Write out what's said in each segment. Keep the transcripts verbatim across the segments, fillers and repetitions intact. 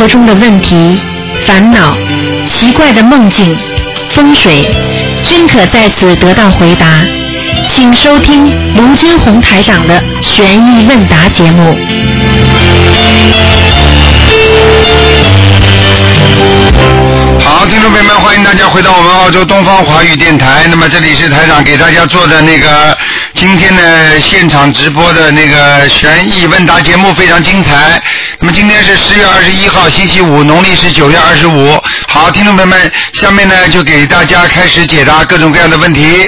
活中的问题、烦恼、奇怪的梦境、风水，均可在此得到回答。请收听卢军红台长的悬疑问答节目。 好，听众朋友们，欢迎大家回到我们澳洲东方华语电台。那么这里是台长给大家做的那个今天的现场直播的那个悬疑问答节目，非常精彩。那么今天是十月二十一号星期五，农历是九月二十五。好，听众朋友们，下面呢就给大家开始解答各种各样的问题。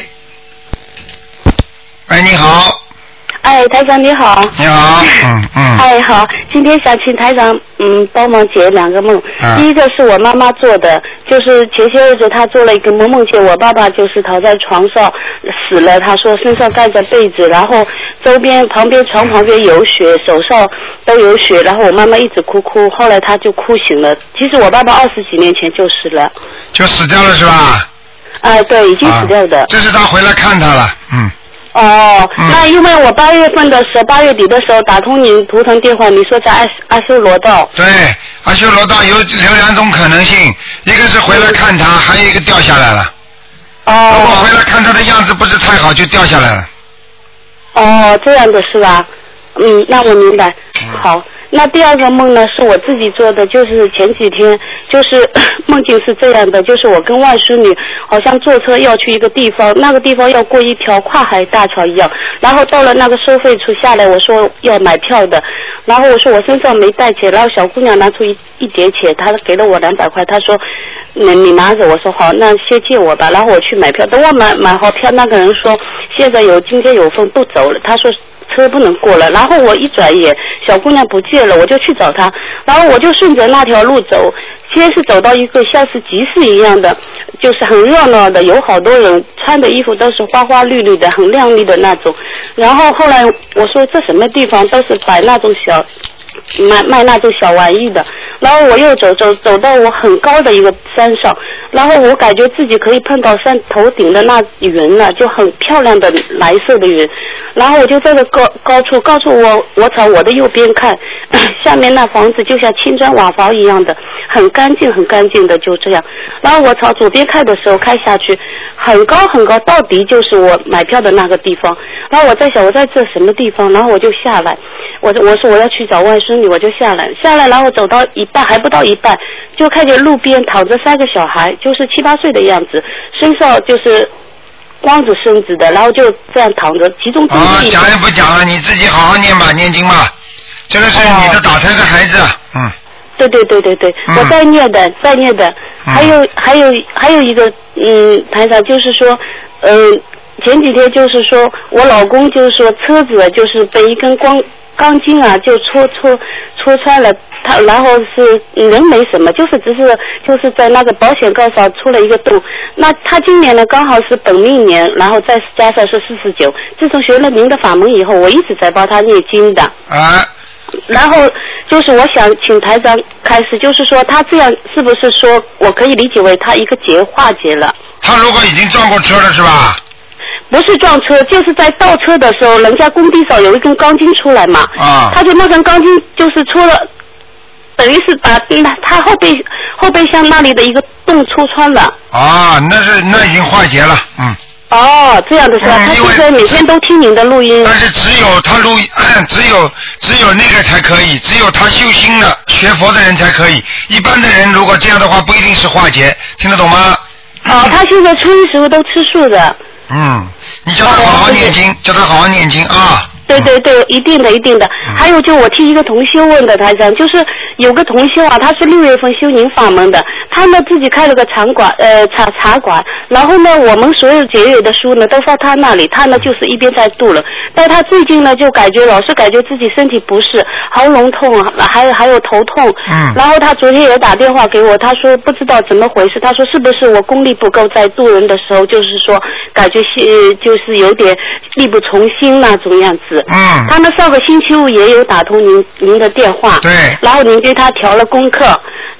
哎，你好。 哎，台长你好。 你好，嗯嗯。 哎，好，今天想请台长嗯帮忙解两个梦。 啊、 第一个是我妈妈做的，就是前些日子她做了一个梦，梦见我爸爸就是躺在床上死了，她说身上盖着被子，然后周边旁边床旁边有血，手上都有血，然后我妈妈一直哭哭，后来她就哭醒了。其实我爸爸二十几年前就死了。 就死掉了是吧？ 啊，对，已经死掉的。 啊、这是他回来看他了，嗯。 哦，嗯、那因为我八月份的时候，八月底的时候打通您图腾电话，你说在阿阿修罗道。 对，阿修罗道有有两种可能性，一个是回来看他，嗯、还有一个掉下来了。 哦。 如果回来看他的样子不是太好，就掉下来了。 哦，这样的是吧？嗯，那我明白。嗯、好。那第二个梦呢，是我自己做的，就是前几天，就是梦境是这样的，就是我跟外孙女好像坐车要去一个地方，那个地方要过一条跨海大桥一样，然后到了那个收费处下来，我说要买票的，然后我说我身上没带钱，然后小姑娘拿出一一叠钱，她给了我两百块，她说你你拿着，我说好，那先借我吧，然后我去买票，等我买买好票，那个人说现在有今天有风不走了，他说车不能过了，然后我一转眼，小姑娘不见了，我就去找她，然后我就顺着那条路走，先是走到一个像是集市一样的，就是很热闹的，有好多人穿的衣服都是花花绿绿的，很亮丽的那种，然后后来我说这什么地方都是摆那种小卖卖那种小玩意的，然后我又走走走到我很高的一个山上，然后我感觉自己可以碰到山头顶的那云了，就很漂亮的蓝色的云，然后我就在这高高处，高处我我朝我的右边看，下面那房子就像青砖瓦房一样的，很干净很干净的，就这样，然后我朝左边看的时候看下去，很高很高，到底就是我买票的那个地方，然后我在想我在这什么地方，然后我就下来，我我说我要去找外孙女，我就下来下来，然后走到一半还不到一半，就看见路边躺着三个小孩，就是七八岁的样子，身上就是光着身子的，然后就这样躺着，其中啊，讲也不讲了，你自己好好念吧，念经吧，这个是你的打胎的孩子，嗯。 对对对对对，嗯、我在念的，在念的，嗯、还有还有还有一个，嗯，台长就是说，嗯、呃，前几天就是说我老公就是说车子就是被一根光钢筋啊就戳戳戳穿了，他然后是人没什么，就是只是就是在那个保险杠上出了一个洞。那他今年呢刚好是本命年，然后再加上是四十九。自从学了您的法门以后，我一直在帮他念经的。 啊。 然后就是我想请台长开始，就是说他这样是不是说我可以理解为他一个劫化解了？ 他如果已经撞过车了是吧？ 不是撞车，就是在倒车的时候，人家工地上有一根钢筋出来嘛， 啊， 他就那根钢筋就是戳了，等于是把他后背后备箱那里的一个洞戳穿了。 啊，那是那已经化解了，嗯。 哦，这样的是吧？嗯、他现在每天都听您的录音。 但是只有他录，只有只有那个才可以，只有他修心的学佛的人才可以。一般的人如果这样的话，不一定是化解，听得懂吗？ 哦，他现在初一时候都吃素的。 嗯，你叫他好好念经，哦、叫他好好念经啊。 对对对，一定的一定的。嗯、还有就我听一个同修问的台长，就是有个同修啊，他是六月份修您法门的，他呢自己开了个茶馆，呃茶茶馆，然后呢我们所有节约的书呢都放他那里，他呢就是一边在度了，但他最近呢就感觉老是感觉自己身体不适，喉咙痛，还有还有头痛， 嗯， 然后他昨天也打电话给我，他说不知道怎么回事，他说是不是我功力不够，在度人的时候就是说感觉是就是有点力不从心那种样子。 嗯， 他们上个星期五也有打通您您的电话， 对， 然后您给他调了功课，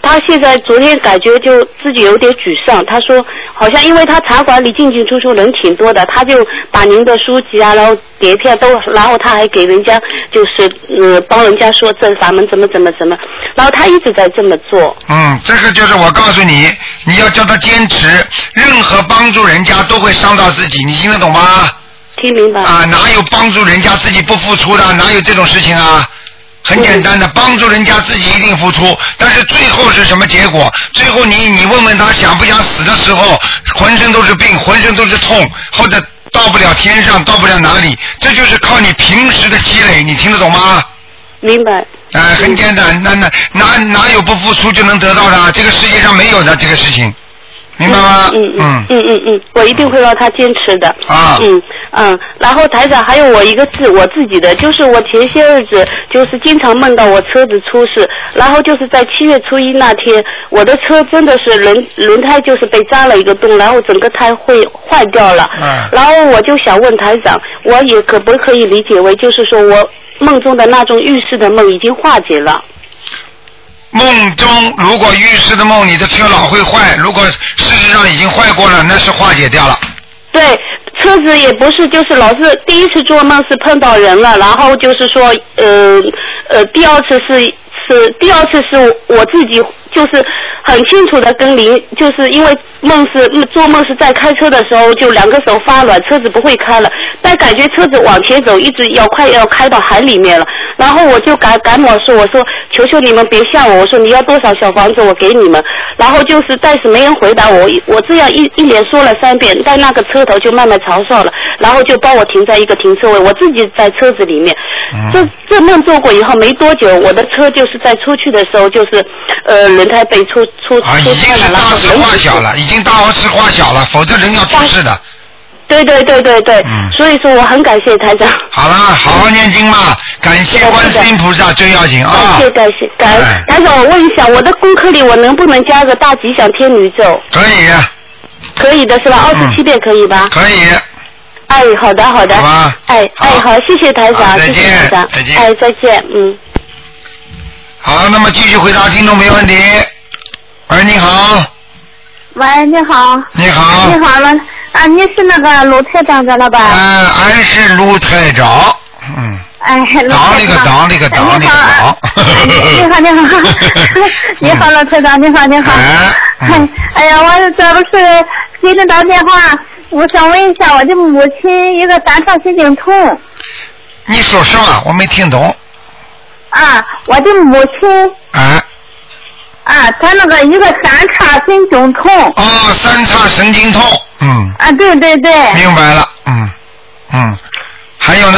他现在昨天感觉就自己有点沮丧，他说好像因为他茶馆里进进出出人挺多的，他就把您的书籍啊，然后碟片都，然后他还给人家就是呃帮人家说这法门怎么怎么怎么，然后他一直在这么做。 嗯，这个就是我告诉你，你要叫他坚持，任何帮助人家都会伤到自己，你听得懂吗？ 听明白。 啊，哪有帮助人家自己不付出的？哪有这种事情啊？很简单的，帮助人家自己一定付出，但是最后是什么结果？最后你你问问他想不想死的时候，浑身都是病，浑身都是痛，或者到不了天上，到不了哪里，这就是靠你平时的积累，你听得懂吗？ 明白。 哎、呃，很简单，那那哪哪有不付出就能得到的？这个世界上没有的这个事情。明白吗？ 嗯嗯嗯嗯嗯，我一定会让他坚持的。 啊。 嗯嗯，然后台长还有我一个字，我自己的，就是我前些日子就是经常梦到我车子出事，然后就是在七月初一那天，我的车真的是轮轮胎就是被扎了一个洞，然后整个胎会坏掉了。 嗯。 然后我就想问台长，我也可不可以理解为就是说我梦中的那种预示的梦已经化解了？ 梦中如果预示的梦，你的车老会坏，如果事实上已经坏过了，那是化解掉了。 对，车子也不是，就是老是第一次做梦是碰到人了，然后就是说，呃呃，第二次是是第二次是我自己就是很清楚的跟您，就是因为梦是做梦是在开车的时候，就两个手发软，车子不会开了，但感觉车子往前走，一直要快要开到海里面了。然后我就赶赶我说，我说求求你们别吓我，我说你要多少小房子我给你们。然后就是但是没人回答我，我这样一一连说了三遍，但那个车头就慢慢朝上了，然后就帮我停在一个停车位，我自己在车子里面。嗯、这这梦做过以后没多久，我的车就是在出去的时候就是呃轮胎被出出啊， 出穿了，然后人化小了，已经大事化小了，否则人要出事的。 对对对对对，嗯、所以说我很感谢台长。 好了，好好念经嘛，感谢观世音菩萨最要紧啊！ 感谢感谢感恩。台长，我问一下，我的功课里我能不能加个大吉祥天女咒？ 可以。 可以的是吧？二十七遍可以吧？ 可以。 哎，好的好的。 好吧。 哎哎，好，谢谢台长， 再见， 谢谢台长， 再见。 哎，再见，嗯。 好，那么继续回答听众没问题。喂，你好。 喂，你好。 你好。 你好了。啊，你是那个卢台长的了吧？ 嗯，俺是卢台长，嗯。 哎， 当那个当那个当那个当。 你好，你好，你好，卢台长，你好，你好。哎，哎呀，我这不是给你打电话，我想问一下，我的母亲一个三叉神经痛。 你说什么？我没听懂。 啊，我的母亲。 啊。 啊，他那个一个三叉神经痛。 哦，三叉神经痛，嗯。 啊，对对对。 明白了，嗯嗯，还有呢？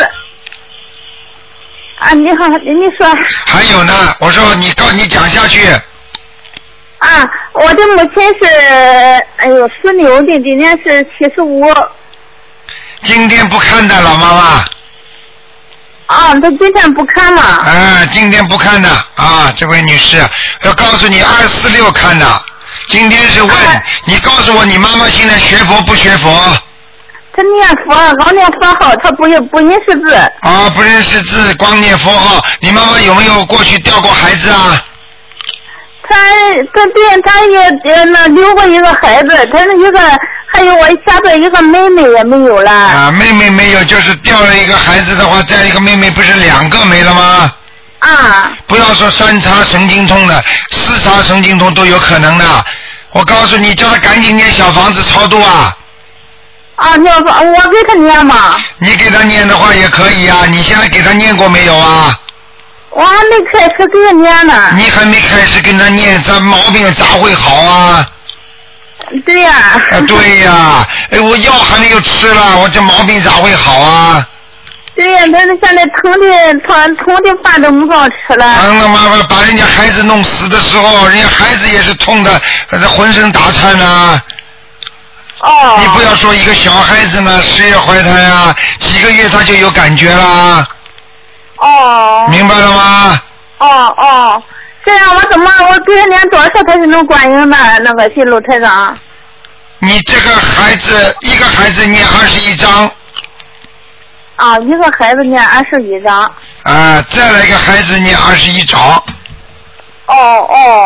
啊，你好，你说。 还有呢，我说你告你讲下去。 啊，我的母亲是，哎呦，属牛的，今年是七十五。 今天不看的老妈妈。 啊，他今天不看了。 啊，今天不看的啊，这位女士，要告诉你二四六看的。今天是问、啊、你告诉我，你妈妈现在学佛不学佛？ 他念佛，光念佛号，他不不认识字。 啊，不认识字，光念佛号。你妈妈有没有过去掉过孩子啊？ 他他对，他也那留过一个孩子，他那一个还有我下边一个妹妹也没有了。 啊，妹妹没有，就是掉了一个孩子的话，再一个妹妹不是两个没了吗？ 啊。不要说三叉神经痛的，四叉神经痛都有可能的。我告诉你，叫他赶紧念小房子超度啊。 啊，念我给他念吗？ 你给他念的话也可以啊，你现在给他念过没有啊？ 我还没开始给他念呢。 你还没开始跟他念，这毛病咋会好啊？ 对呀、啊。 啊，对呀、啊，哎，我药还没有吃了，我这毛病咋会好啊？ 对呀、啊，他现在疼的疼疼的饭都没法吃了。 疼的妈妈把人家孩子弄死的时候，人家孩子也是痛的，浑身打颤呐。 哦。 你不要说一个小孩子呢，十月怀胎啊，几个月他就有感觉啦。 哦。 明白了吗？ 哦哦，这样我怎么我给他念多少他就能观音呢？那个新路台长。 你这个孩子一个孩子念二十一章。 啊，一个孩子念二十一章。 啊，再来一个孩子念二十一章。 哦哦。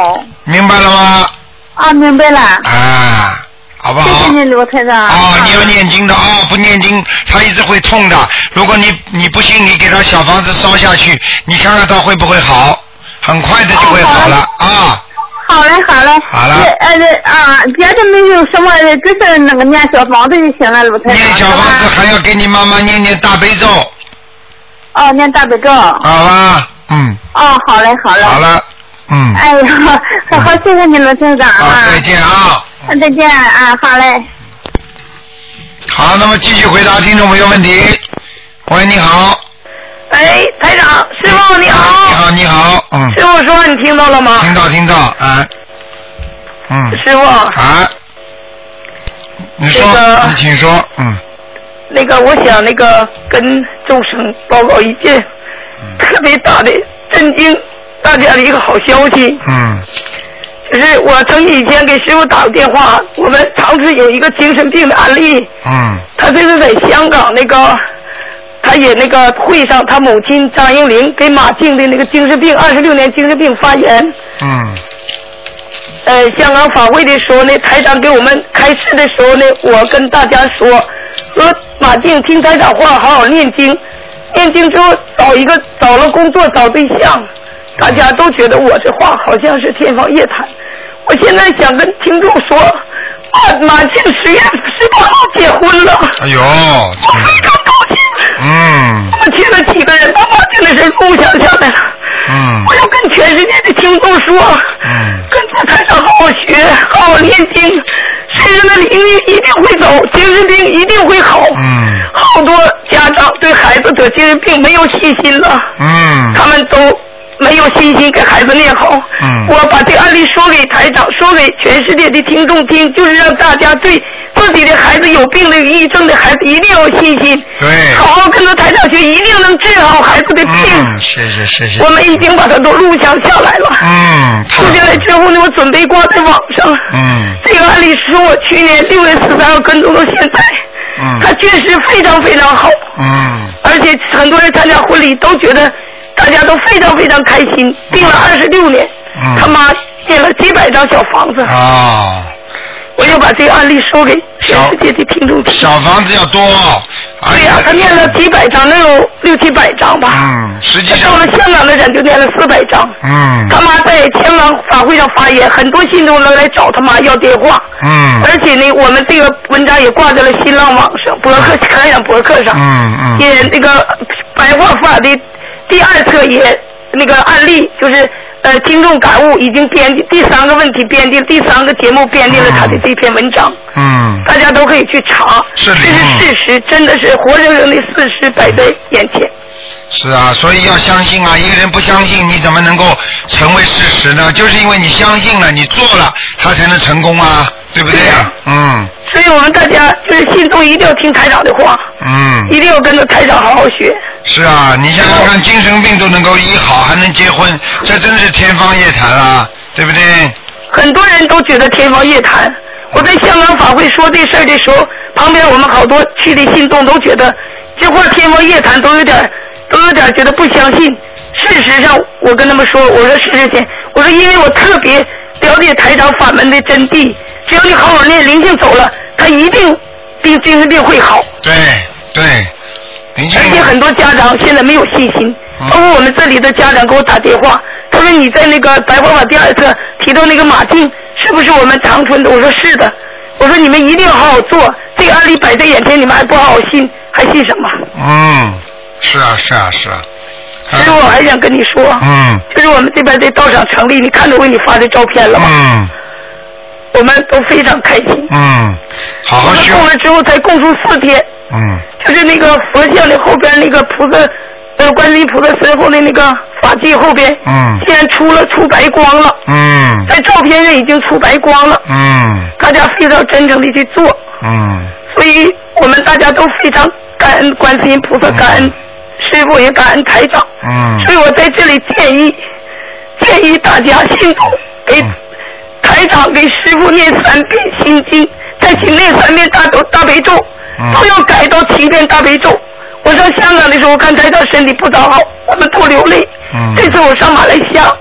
明白了吗？ 啊，明白了。 啊，好不好？ 谢谢你，卢台长。 啊，你要念经的啊、哦，不念经他一直会痛的。如果你你不信，你给他小房子烧下去，你看看他会不会好？很快的就会好了、哦、啊。 好嘞，好嘞。 好了。 呃啊，别的没有什么，就是那个念小房子就行了，卢台长。 念小房子还要给你妈妈念念大悲咒。 哦，念大悲咒。 好吧，嗯。 哦，好嘞，好嘞。 好了，嗯。 哎呀，好好谢谢你，卢台长。 好，再见啊。 再见啊，好嘞。 好，那么继续回答听众朋友问题。喂，你好。 哎，台长，师傅你好。 你好，你好，嗯。 师傅说你听到了吗？ 听到，听到，啊。嗯。 师傅。 啊。你说， 那个、 你请说，嗯。 那个，我想那个跟众生报告一件、嗯、特别大的震惊大家的一个好消息。 嗯。 就是我曾经以前给师傅打过电话，我们长春有一个精神病的案例。 嗯。 他这是在香港那个。他也那个会上，他母亲张英玲给马静的那个精神病二十六年精神病发言。 嗯。 呃，香港法会的时候呢，台长给我们开示的时候呢，我跟大家说，说马静听台长话，好好念经，念经之后找一个找了工作找对象，大家都觉得我这话好像是天方夜谭。我现在想跟听众说，啊，马静十月十八号结婚了。 哎呦， 我非常高兴。 嗯。 我请了几个人，把马静的事录下下来了。 嗯。 我要跟全世界的听众说， 嗯， 跟着台上好好学，好好念经，身上的灵力一定会走，精神病一定会好。 嗯。 好多家长对孩子得精神病没有信心了。 嗯。 他们都没有信心给孩子念好。 嗯。 我把这个案例说给台长，说给全世界的听众听，就是让大家对自己的孩子有病的、有抑郁症的孩子一定要有信心。 对。 好好跟着台长学，一定能治好孩子的病。 嗯，谢谢谢谢。 我们已经把它都录像下来了。 嗯。 录下来之后呢，我准备挂在网上。 嗯。 这个案例是我去年六月十三号跟踪到现在。 嗯。 他确实非常非常好。 嗯。 而且很多人参加婚礼都觉得。大家都非常非常开心，病了二十六年， 嗯、 他妈建了几百张小房子。 啊！ 我要把这个案例说给全世界的听众听。 小房子要多。 对呀、啊，他念了几百张，能有六七百张吧。 嗯，实际上。 到了香港的人就念了四百张。 嗯。 他妈在香港法会上发言，很多信众都来找他妈要电话。 嗯。 而且呢，我们这个文章也挂在了新浪网上、博客、开讲博客上。 嗯嗯。 也那个白话法的。第二册也那个案例就是呃听众感悟已经编辑第三个问题编辑第三个节目编辑了他的这篇文章， 嗯， 大家都可以去查， 是这是事实，真的是活生生的事实摆在眼前。 是啊，所以要相信啊！一个人不相信，你怎么能够成为事实呢？就是因为你相信了，你做了，他才能成功啊，对不对啊？嗯。 所以我们大家就是心中一定要听台长的话， 嗯， 一定要跟着台长好好学。 是啊，你想想看，精神病都能够医好，还能结婚，这真是天方夜谭啦，对不对？ 很多人都觉得天方夜谭。我在香港法会说这事儿的时候，旁边我们好多去的信众都觉得这话天方夜谭，都有点都有点觉得不相信。事实上，我跟他们说，我说事实前，我说因为我特别了解台长法门的真谛，只要你好好念，灵性走了，他一定病精神病会好。 对对。 而且很多家长现在没有信心，包括我们这里的家长给我打电话，他说你在那个白话法第二册提到那个马静是不是我们长春的？我说是的，我说你们一定要好好做，这个案例摆在眼前，你们还不好好信，还信什么？ 嗯，是啊是啊是啊。 所以我还想跟你说， 嗯， 就是我们这边的道场成立，你看着我给你发的照片了吗？ 嗯。 我们都非常开心。 嗯，好好修。 供了之后才供出四天。 嗯。 就是那个佛像的后边那个菩萨，呃，观世音菩萨身后的那个法器后边， 嗯， 现在出了出白光了。 嗯。 在照片上已经出白光了。 嗯。 大家非常真诚的去做。 嗯。 所以我们大家都非常感恩观世音菩萨，感恩师父，也感恩台长。 嗯。 所以我在这里建议，建议大家信徒给。嗯台长给师父念三遍心经，再请念三遍大咒大悲咒， 嗯、 都要改到七遍大悲咒。我上香港的时候，我看台长身体不早好，我们都流泪。 嗯、 这次我上马来西亚去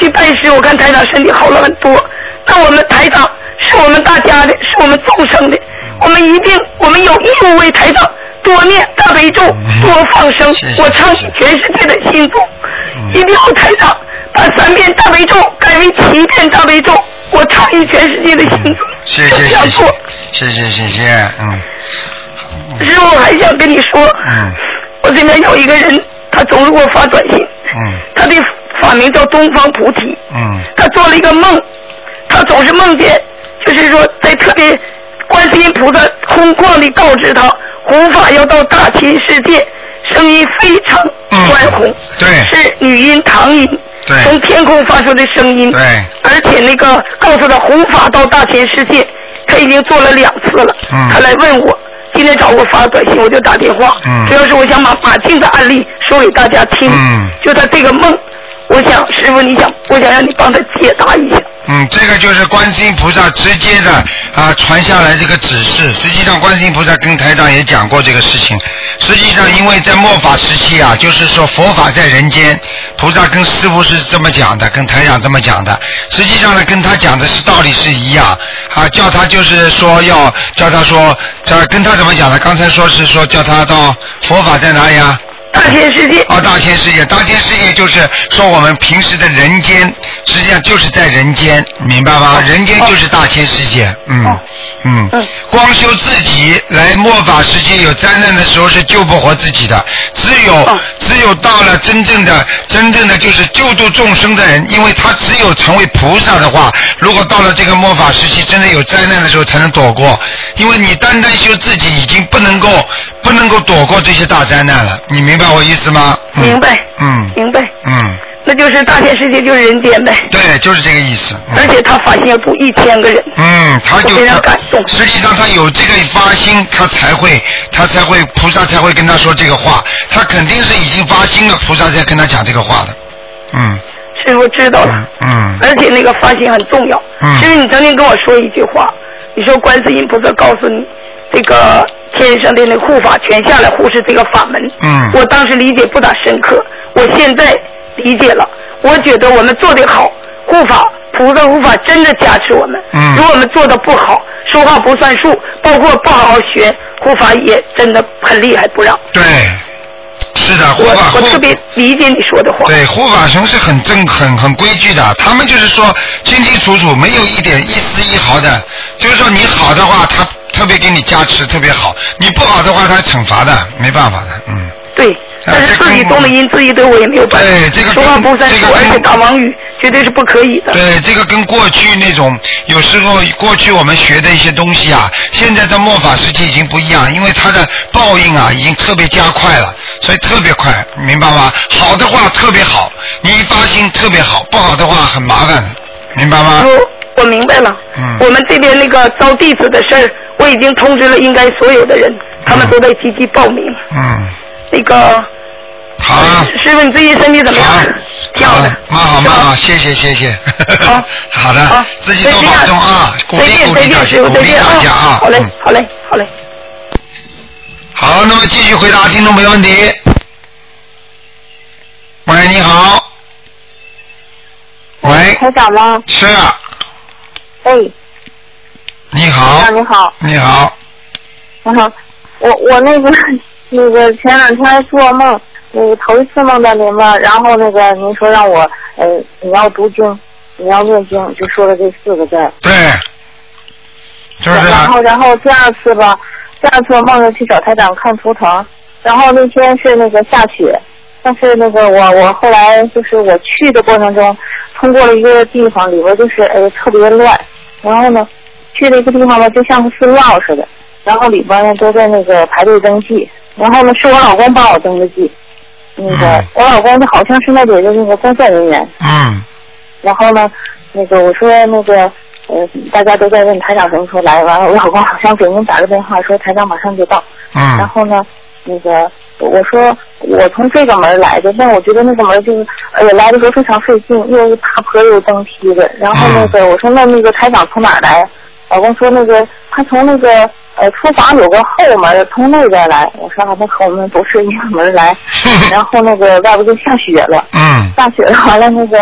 去拜师，我看台长身体好了很多。那我们台长是我们大家的，是我们众生的，我们一定，我们有义务为台长多念大悲咒，多放生。我倡议全世界的信徒，一定要台长把三遍大悲咒改为七遍大悲咒。我倡议全世界的信徒谢谢谢谢谢谢谢谢，嗯。 师傅还想跟你说， 嗯， 我这边有一个人，他总是给我发短信， 嗯， 他的法名叫东方菩提， 嗯， 他做了一个梦，他总是梦见，就是说在特别观世音菩萨空旷地告知他，弘法要到大千世界，声音非常宽宏， 嗯，对， 是女音唐音， 对， 从天空发出的声音， 对， 而且那个告诉他弘法到大千世界，他已经做了两次了， 嗯， 他来问我。今天找我发短信，我就打电话。 嗯， 主要是我想把马静的案例说给大家听。 嗯， 就他这个梦，我想师傅，你想，我想让你帮他解答一下。 嗯，这个就是观世音菩萨直接的啊传下来这个指示。实际上，观世音菩萨跟台长也讲过这个事情。实际上，因为在末法时期啊，就是说佛法在人间，菩萨跟师父是这么讲的，跟台长这么讲的。实际上呢，跟他讲的是道理是一样啊，叫他就是说要叫他说，叫跟他怎么讲的？刚才说是说叫他到佛法在哪里啊？ 大千世界。 哦，大千世界，大千世界就是说我们平时的人间，实际上就是在人间，明白吗？哦、人间就是大千世界，嗯、哦、嗯嗯，光修自己来末法时期有灾难的时候是救不活自己的，只有、哦、只有到了真正的真正的就是救度众生的人，因为他只有成为菩萨的话，如果到了这个末法时期真的有灾难的时候才能躲过，因为你单单修自己已经不能够不能够躲过这些大灾难了，你明白我意思吗？ 嗯、明白， 嗯， 明白， 嗯， 那就是大千世界就是人间呗。 对，就是这个意思。 嗯、而且他发心要度一千个人。 嗯，他就非常感动。 实际上他有这个发心，他才会，他才会，菩萨才会跟他说这个话。他肯定是已经发心了，菩萨才跟他讲这个话的。嗯。 师傅知道了。 嗯。嗯而且那个发心很重要。 嗯。 师傅，你曾经跟我说一句话，你说观世音菩萨告诉你，这个天上的那护法全下来护持这个法门。 嗯。 我当时理解不大深刻，我现在理解了。我觉得我们做得好，护法菩萨护法真的加持我们。 嗯。 如果我们做得不好，说话不算数，包括不好好学，护法也真的很厉害，不让。 对。是的，护法我我特别理解你说的话。 对，护法神是很正、很很规矩的，他们就是说清清楚楚，没有一点一丝一毫的。就是说你好的话，他特别给你加持，特别好；你不好的话，他惩罚的，没办法的，嗯。 对，但是自己动了因，自己对我也没有办法。 对，这个说话不算数，而且打妄语绝对是不可以的。 对，这个跟过去那种有时候过去我们学的一些东西啊，现在在末法时期已经不一样，因为它的报应啊已经特别加快了，所以特别快，明白吗？好的话特别好，你一发心特别好，不好的话很麻烦的，明白吗？ 我明白了。 嗯。 我们这边那个招弟子的事儿，我已经通知了应该所有的人，他们都在积极报名。 嗯。 那个。 好啊， 师傅，你最近身体怎么样？挺好的， 蛮好蛮好，谢谢谢谢。 好， 好的， 好， 自己多保重啊，鼓励鼓励大家，鼓励大家啊。 好嘞，好嘞，好嘞。 好，那么继续回答听众朋友问题。喂，你好。喂。 台长吗？ 是。 哎。 你好。 台长你好。 你好。 你好，我我那个。那个前两天做梦，那个头一次梦到您了，然后那个您说让我呃你要读经，你要念经，就说了这四个字。 对，就是、啊。 然后然后第二次吧，第二次我梦着去找台长看图腾，然后那天是那个下雪，但是那个我我后来就是我去的过程中，通过了一个地方，里边就是呃特别乱，然后呢去了一个地方吧，就像个寺庙似的，然后里边呢都在那个排队登记。然后呢，是我老公帮我登的记，那个、嗯、我老公他好像是那里的那个工作人员。 嗯。 然后呢，那个我说那个呃，大家都在问台长什么时候来，完了我老公好像给您打个电话说台长马上就到。 嗯。 然后呢，那个我说我从这个门来的，但我觉得那个门就是呃来的时候非常费劲，又是爬坡又登梯的。然后那个、嗯、我说那那个台长从哪来？老公说那个他从那个。呃，厨房有个后门，从那边来。我说啊，那和我们不是一个门来。然后那个外边就下雪了。 嗯。 下雪了，完了那个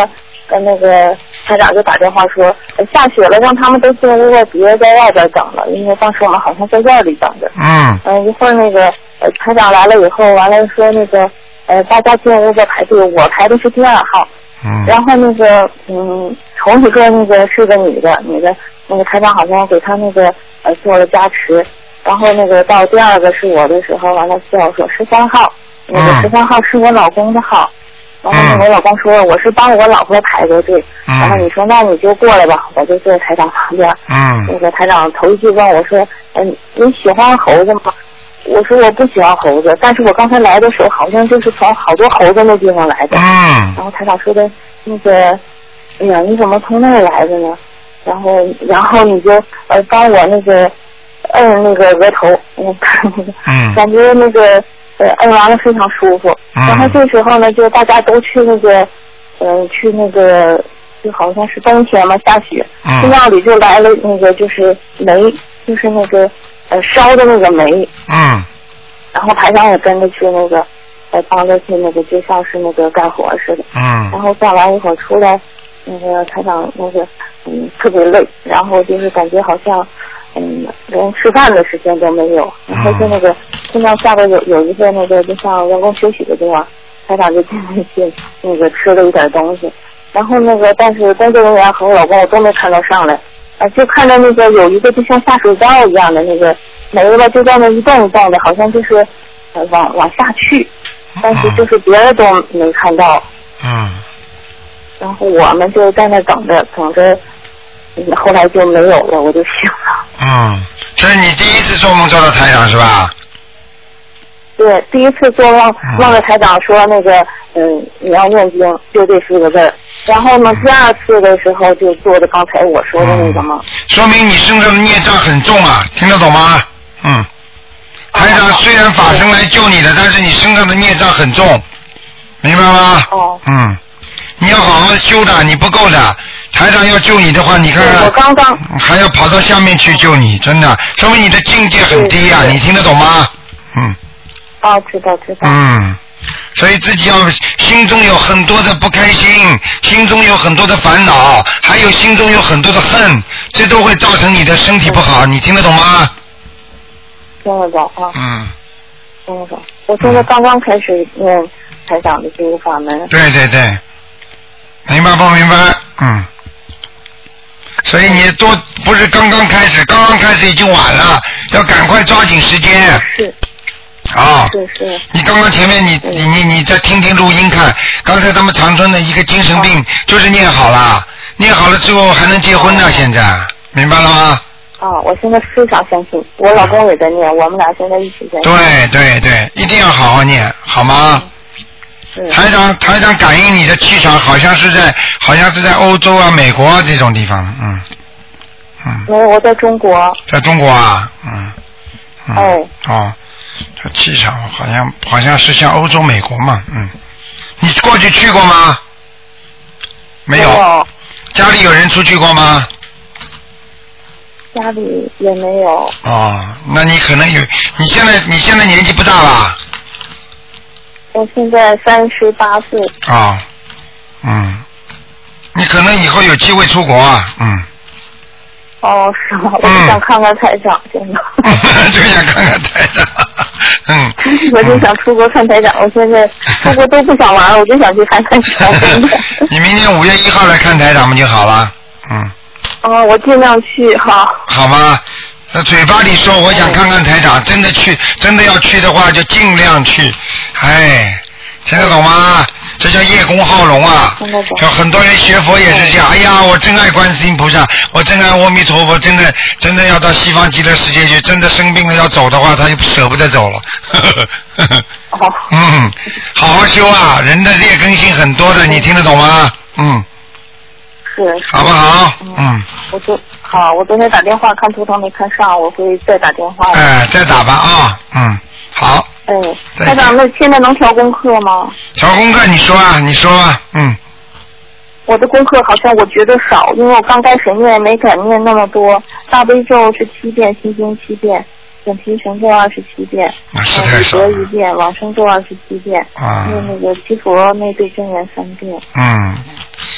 跟那个台长就打电话说，呃下雪了，让他们都进屋了，别在外边等了，因为当时我们好像在院里等着。 嗯。 嗯、呃，一会儿那个呃台长来了以后，完了说那个呃大家进屋在排队，我排的是第二号。 嗯。 然后那个嗯，头一个那个是个女的，女的那个台长好像给她那个呃做了加持，然后那个到第二个是我的时候，完了叫说十三号，那个十三号是我老公的号。然后那个我老公说我是帮我老婆排的队， 嗯、 然后你说那你就过来吧，我就坐台长旁边。 嗯。 那个台长头一句问我说，嗯、呃，你喜欢猴子吗？我说我不喜欢猴子，但是我刚才来的时候好像就是从好多猴子那地方来的。 嗯。 然后台长说的那个，哎呀，你怎么从那儿来的呢？然后然后你就呃帮我那个摁那个额头，嗯， 嗯感觉那个。呃，摁完了非常舒服， 嗯、 然后这时候呢，就大家都去那个，呃，去那个，就好像是冬天嘛，下雪， 嗯、 寺庙里就来了那个就是煤，就是那个呃烧的那个煤， 嗯， 然后台长也跟着去那个，呃，帮着去那个，就像是那个干活似的， 嗯， 然后干完一会儿出来，那个台长那个嗯特别累，然后就是感觉好像。嗯，连吃饭的时间都没有。然后就那个现在下边有有一个那个就像员工休息的地方，台长就进去那个吃了一点东西。然后那个但是工作人员和我老公我都没看到上来，啊，就看到那个有一个就像下水道一样的那个没了，就在那一动一动的，好像就是呃往往下去，但是就是别人都没看到。 嗯。 然后我们就在那等着等着。后来就没有了，我就醒了。 嗯，这是你第一次做梦做到台长是吧？ 对，第一次做梦梦到台长说那个，嗯，你要念经，就这四个字儿。然后呢，第二次的时候就做的刚才我说的那个梦。 嗯、说明你身上的孽障很重啊，听得懂吗？嗯。台长虽然法身来救你的，但是你身上的孽障很重，明白吗？ 哦。 嗯，你要好好修的，你不够的。台长要救你的话，你看看， 我刚刚还要跑到下面去救你，真的，说明你的境界很低啊！你听得懂吗？嗯。 哦，知道知道。 嗯，所以自己要心中有很多的不开心，心中有很多的烦恼，还有心中有很多的恨，这都会造成你的身体不好。你听得懂吗？ 听得懂啊。 嗯。 听得懂。我现在刚刚开始念台长的这个法门。 对对对，明白不明白？嗯。所以你多不是刚刚开始，刚刚开始已经晚了，要赶快抓紧时间。 是。 啊。 是是。 你刚刚前面你你你你再听听录音看，刚才他们长春的一个精神病就是念好了，念好了之后还能结婚呢，现在明白了吗？ 啊，我现在非常相信，我老公也在念，我们俩现在一起在念。 对对对，一定要好好念，好吗？台长，台长感应你的气场，好像是在，好像是在欧洲啊、美国啊这种地方，嗯，嗯。 没有，我在中国。 在中国啊，嗯。嗯哎。 哦，这气场好像好像是像欧洲、美国嘛，嗯。你过去去过吗？没有。 没有。 家里有人出去过吗？ 家里也没有。 哦，那你可能有，你现在你现在年纪不大吧？ 我现在三十八岁。 啊、哦，嗯，你可能以后有机会出国啊，嗯。 哦，是吗？我就想看看台长，真的。 就想看看台长，嗯。 我就想出国看台长，我现在出国都不想玩了，我就想去看看台长。 你明年五月一号来看台长不就好了？嗯。 哦，我尽量去哈。 好吗？那嘴巴里说我想看看台长，真的去，真的要去的话就尽量去。哎，听得懂吗？这叫叶公好龙啊！就很多人学佛也是这样。哎呀，我真爱观世音菩萨，我真爱阿弥陀佛，真的真的要到西方极乐世界去，真的生病了要走的话，他就舍不得走了。 哦。 嗯，好好修啊！人的劣根性很多的，你听得懂吗？嗯。 是。 好不好？嗯。 我就。好，我昨天打电话看图腾没看上，我会再打电话。 哎，再打吧啊，嗯，好。 哎，台长，那现在能调功课吗？ 调功课，你说啊，你说啊，嗯。 我的功课好像我觉得少，因为我刚开始念没敢念那么多。大悲咒是七遍，心经七遍，准提神咒二十七遍， 那是太少了。 礼佛一遍，往生咒二十七遍， 啊。 念那个七佛灭罪真言三遍。 嗯。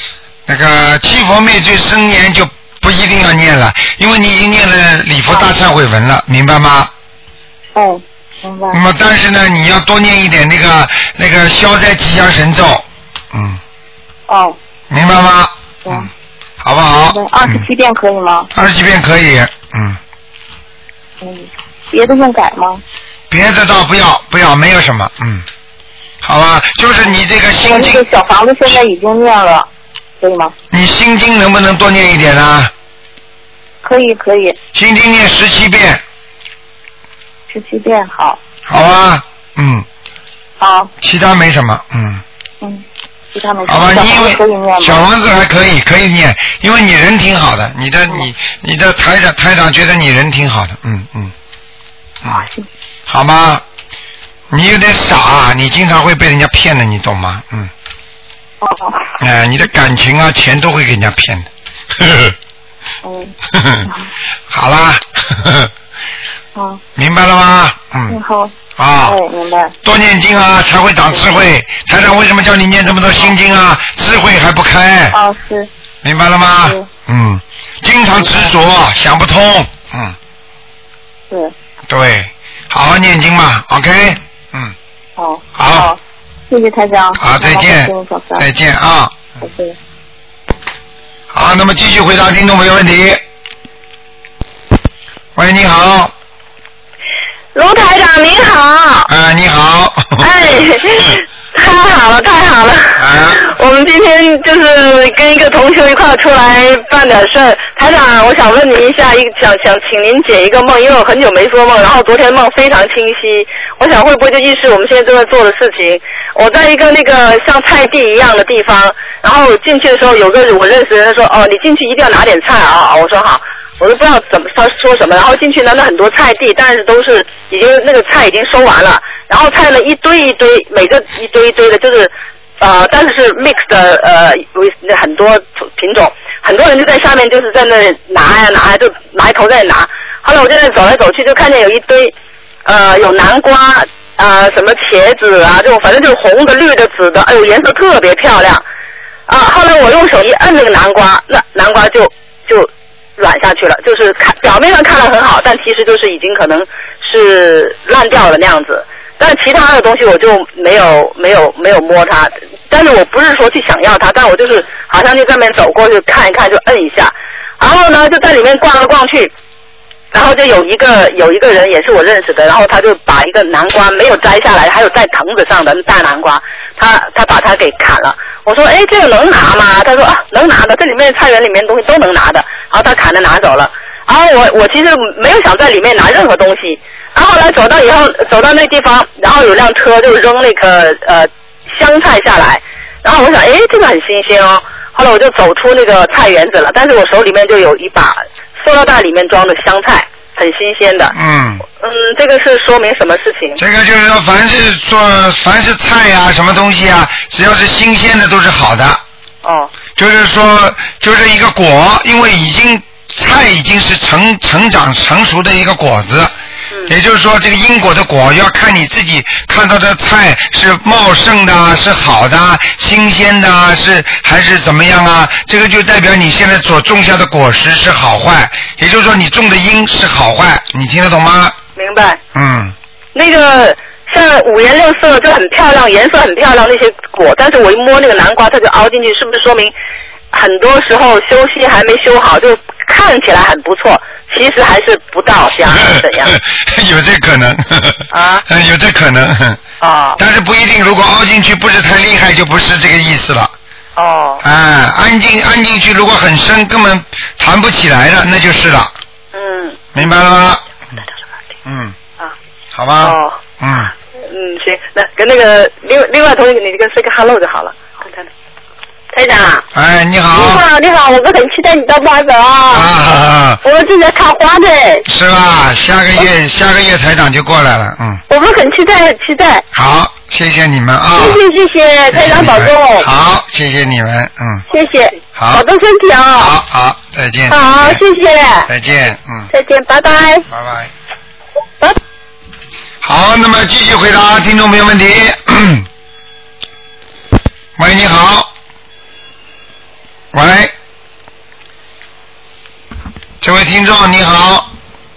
那个七佛灭罪真言就不一定要念了，因为你已经念了礼佛大忏悔文了，明白吗？ 哦，明白。 那么但是呢，你要多念一点那个那个消灾吉祥神咒，嗯。 哦。 明白吗？嗯。好不好？ 二十七遍可以吗？ 二十七遍可以，嗯。 嗯，别的用改吗？ 别的倒不要，不要，没有什么，嗯。好吧，就是你这个心经。 我这个小房子现在已经念了，可以吗？ 你心经能不能多念一点呢？ 可以，可以。 心经念十七遍。 十七遍，好。 好啊，嗯。 好。 其他没什么，嗯。 嗯。其他没什么。 好吧， 因为小房子还可以，可以念，因为你人挺好的，你的你你的台长台长觉得你人挺好的，嗯嗯。 好， 好吗？你有点傻，你经常会被人家骗的，你懂吗？嗯。 哦。 哎、呃，你的感情啊，钱都会给人家骗的。呵呵。 嗯。 呵呵好啦。呵呵。 好。 明白了吗？嗯。 嗯，好。 啊。 哎，明白。 多念经啊，才会长智慧。台长为什么叫你念这么多心经啊？智慧还不开。 哦，是。 明白了吗？嗯。经常执着，想不通。嗯。 是。对。 好好念经嘛 ，OK。嗯， 好， 好， 好，谢谢台长。 好，再见，再见啊。 再见。 好，那么继续回答听众朋友问题。喂，你好。 卢台长您好。 啊、呃，你好。 哎。太好了，太好了！啊、我们今天就是跟一个同学一块出来办点事儿。台长，我想问您一下，一想想请您解一个梦，因为我很久没做梦，然后昨天梦非常清晰。我想会不会就预示我们现在正在做的事情？我在一个那个像菜地一样的地方，然后进去的时候，有个我认识的人说：“哦，你进去一定要拿点菜啊！”我说好。我都不知道怎么他说什么，然后进去呢，那很多菜地，但是都是已经那个菜已经收完了，然后菜呢一堆一堆，每个一堆一堆的，就是呃，但是是 mix 的呃，很多品种，很多人就在下面就是在那拿呀拿呀，就埋头在拿。后来我就在走来走去，就看见有一堆呃有南瓜呃什么茄子啊，这种反正就是红的、绿的、紫的，哎呦颜色特别漂亮啊。后来我用手一摁那个南瓜，那南瓜就就。软下去了，就是看表面上看来很好，但其实就是已经可能是烂掉了那样子。但其他的东西我就没有没有没有摸它，但是我不是说去想要它，但我就是好像就在那边走过去看一看，就摁一下，然后呢就在里面逛来逛去，然后就有一个有一个人也是我认识的，然后他就把一个南瓜没有摘下来，还有在藤子上的大南瓜，他他把它给砍了。我说哎，这个能拿吗？他说啊，能拿的，这里面菜园里面的东西都能拿的。然后他砍了拿走了。然后我我其实没有想在里面拿任何东西。然后后来走到以后走到那地方，然后有辆车就扔那个呃香菜下来。然后我想哎，这个很新鲜哦。后来我就走出那个菜园子了，但是我手里面就有一把塑料袋里面装的香菜。很新鲜的。嗯。嗯，这个是说明什么事情？ 这个就是说，凡是做凡是菜啊，什么东西啊，只要是新鲜的都是好的。 哦。 就是说，就是一个果，因为已经菜已经是成成长成熟的一个果子。嗯。也就是说，这个因果的果要看你自己看到的菜是茂盛的，是好的，新鲜的，是还是怎么样啊？这个就代表你现在所种下的果实是好坏。也就是说，你种的因是好坏，你听得懂吗？ 明白。 嗯。 那个像五颜六色就很漂亮，颜色很漂亮那些果，但是我一摸那个南瓜，它就凹进去，是不是说明很多时候修息还没修好，就看起来很不错，其实还是不到家怎样？ 有这可能。 啊？ 有这可能。 哦。 但是不一定，如果凹进去不是太厉害，就不是这个意思了。 哦。 啊，安进安进去，如果很深，根本弹不起来的，那就是了。 嗯。 明白了吗？嗯。 啊。 好吧。 哦。 嗯。 嗯，行，那跟那个另另外同学，你跟 say 个 hello 就好了。台长。 哎，你好。 你好，你好，我们很期待你到八宝啊。 啊。 我们正在看花的。 是吧？下个月下个月台长就过来了，嗯。 我们很期待，很期待。 好，谢谢你们啊。 谢谢谢谢，台长保重。 好，谢谢你们，嗯。 谢谢。 好。 保重身体啊。 好好，再见。 好，谢谢。 再见，嗯。 再见，拜拜。 拜拜。 拜。 好，那么继续回答听众朋友问题。喂，你好。喂。 位听众，你好。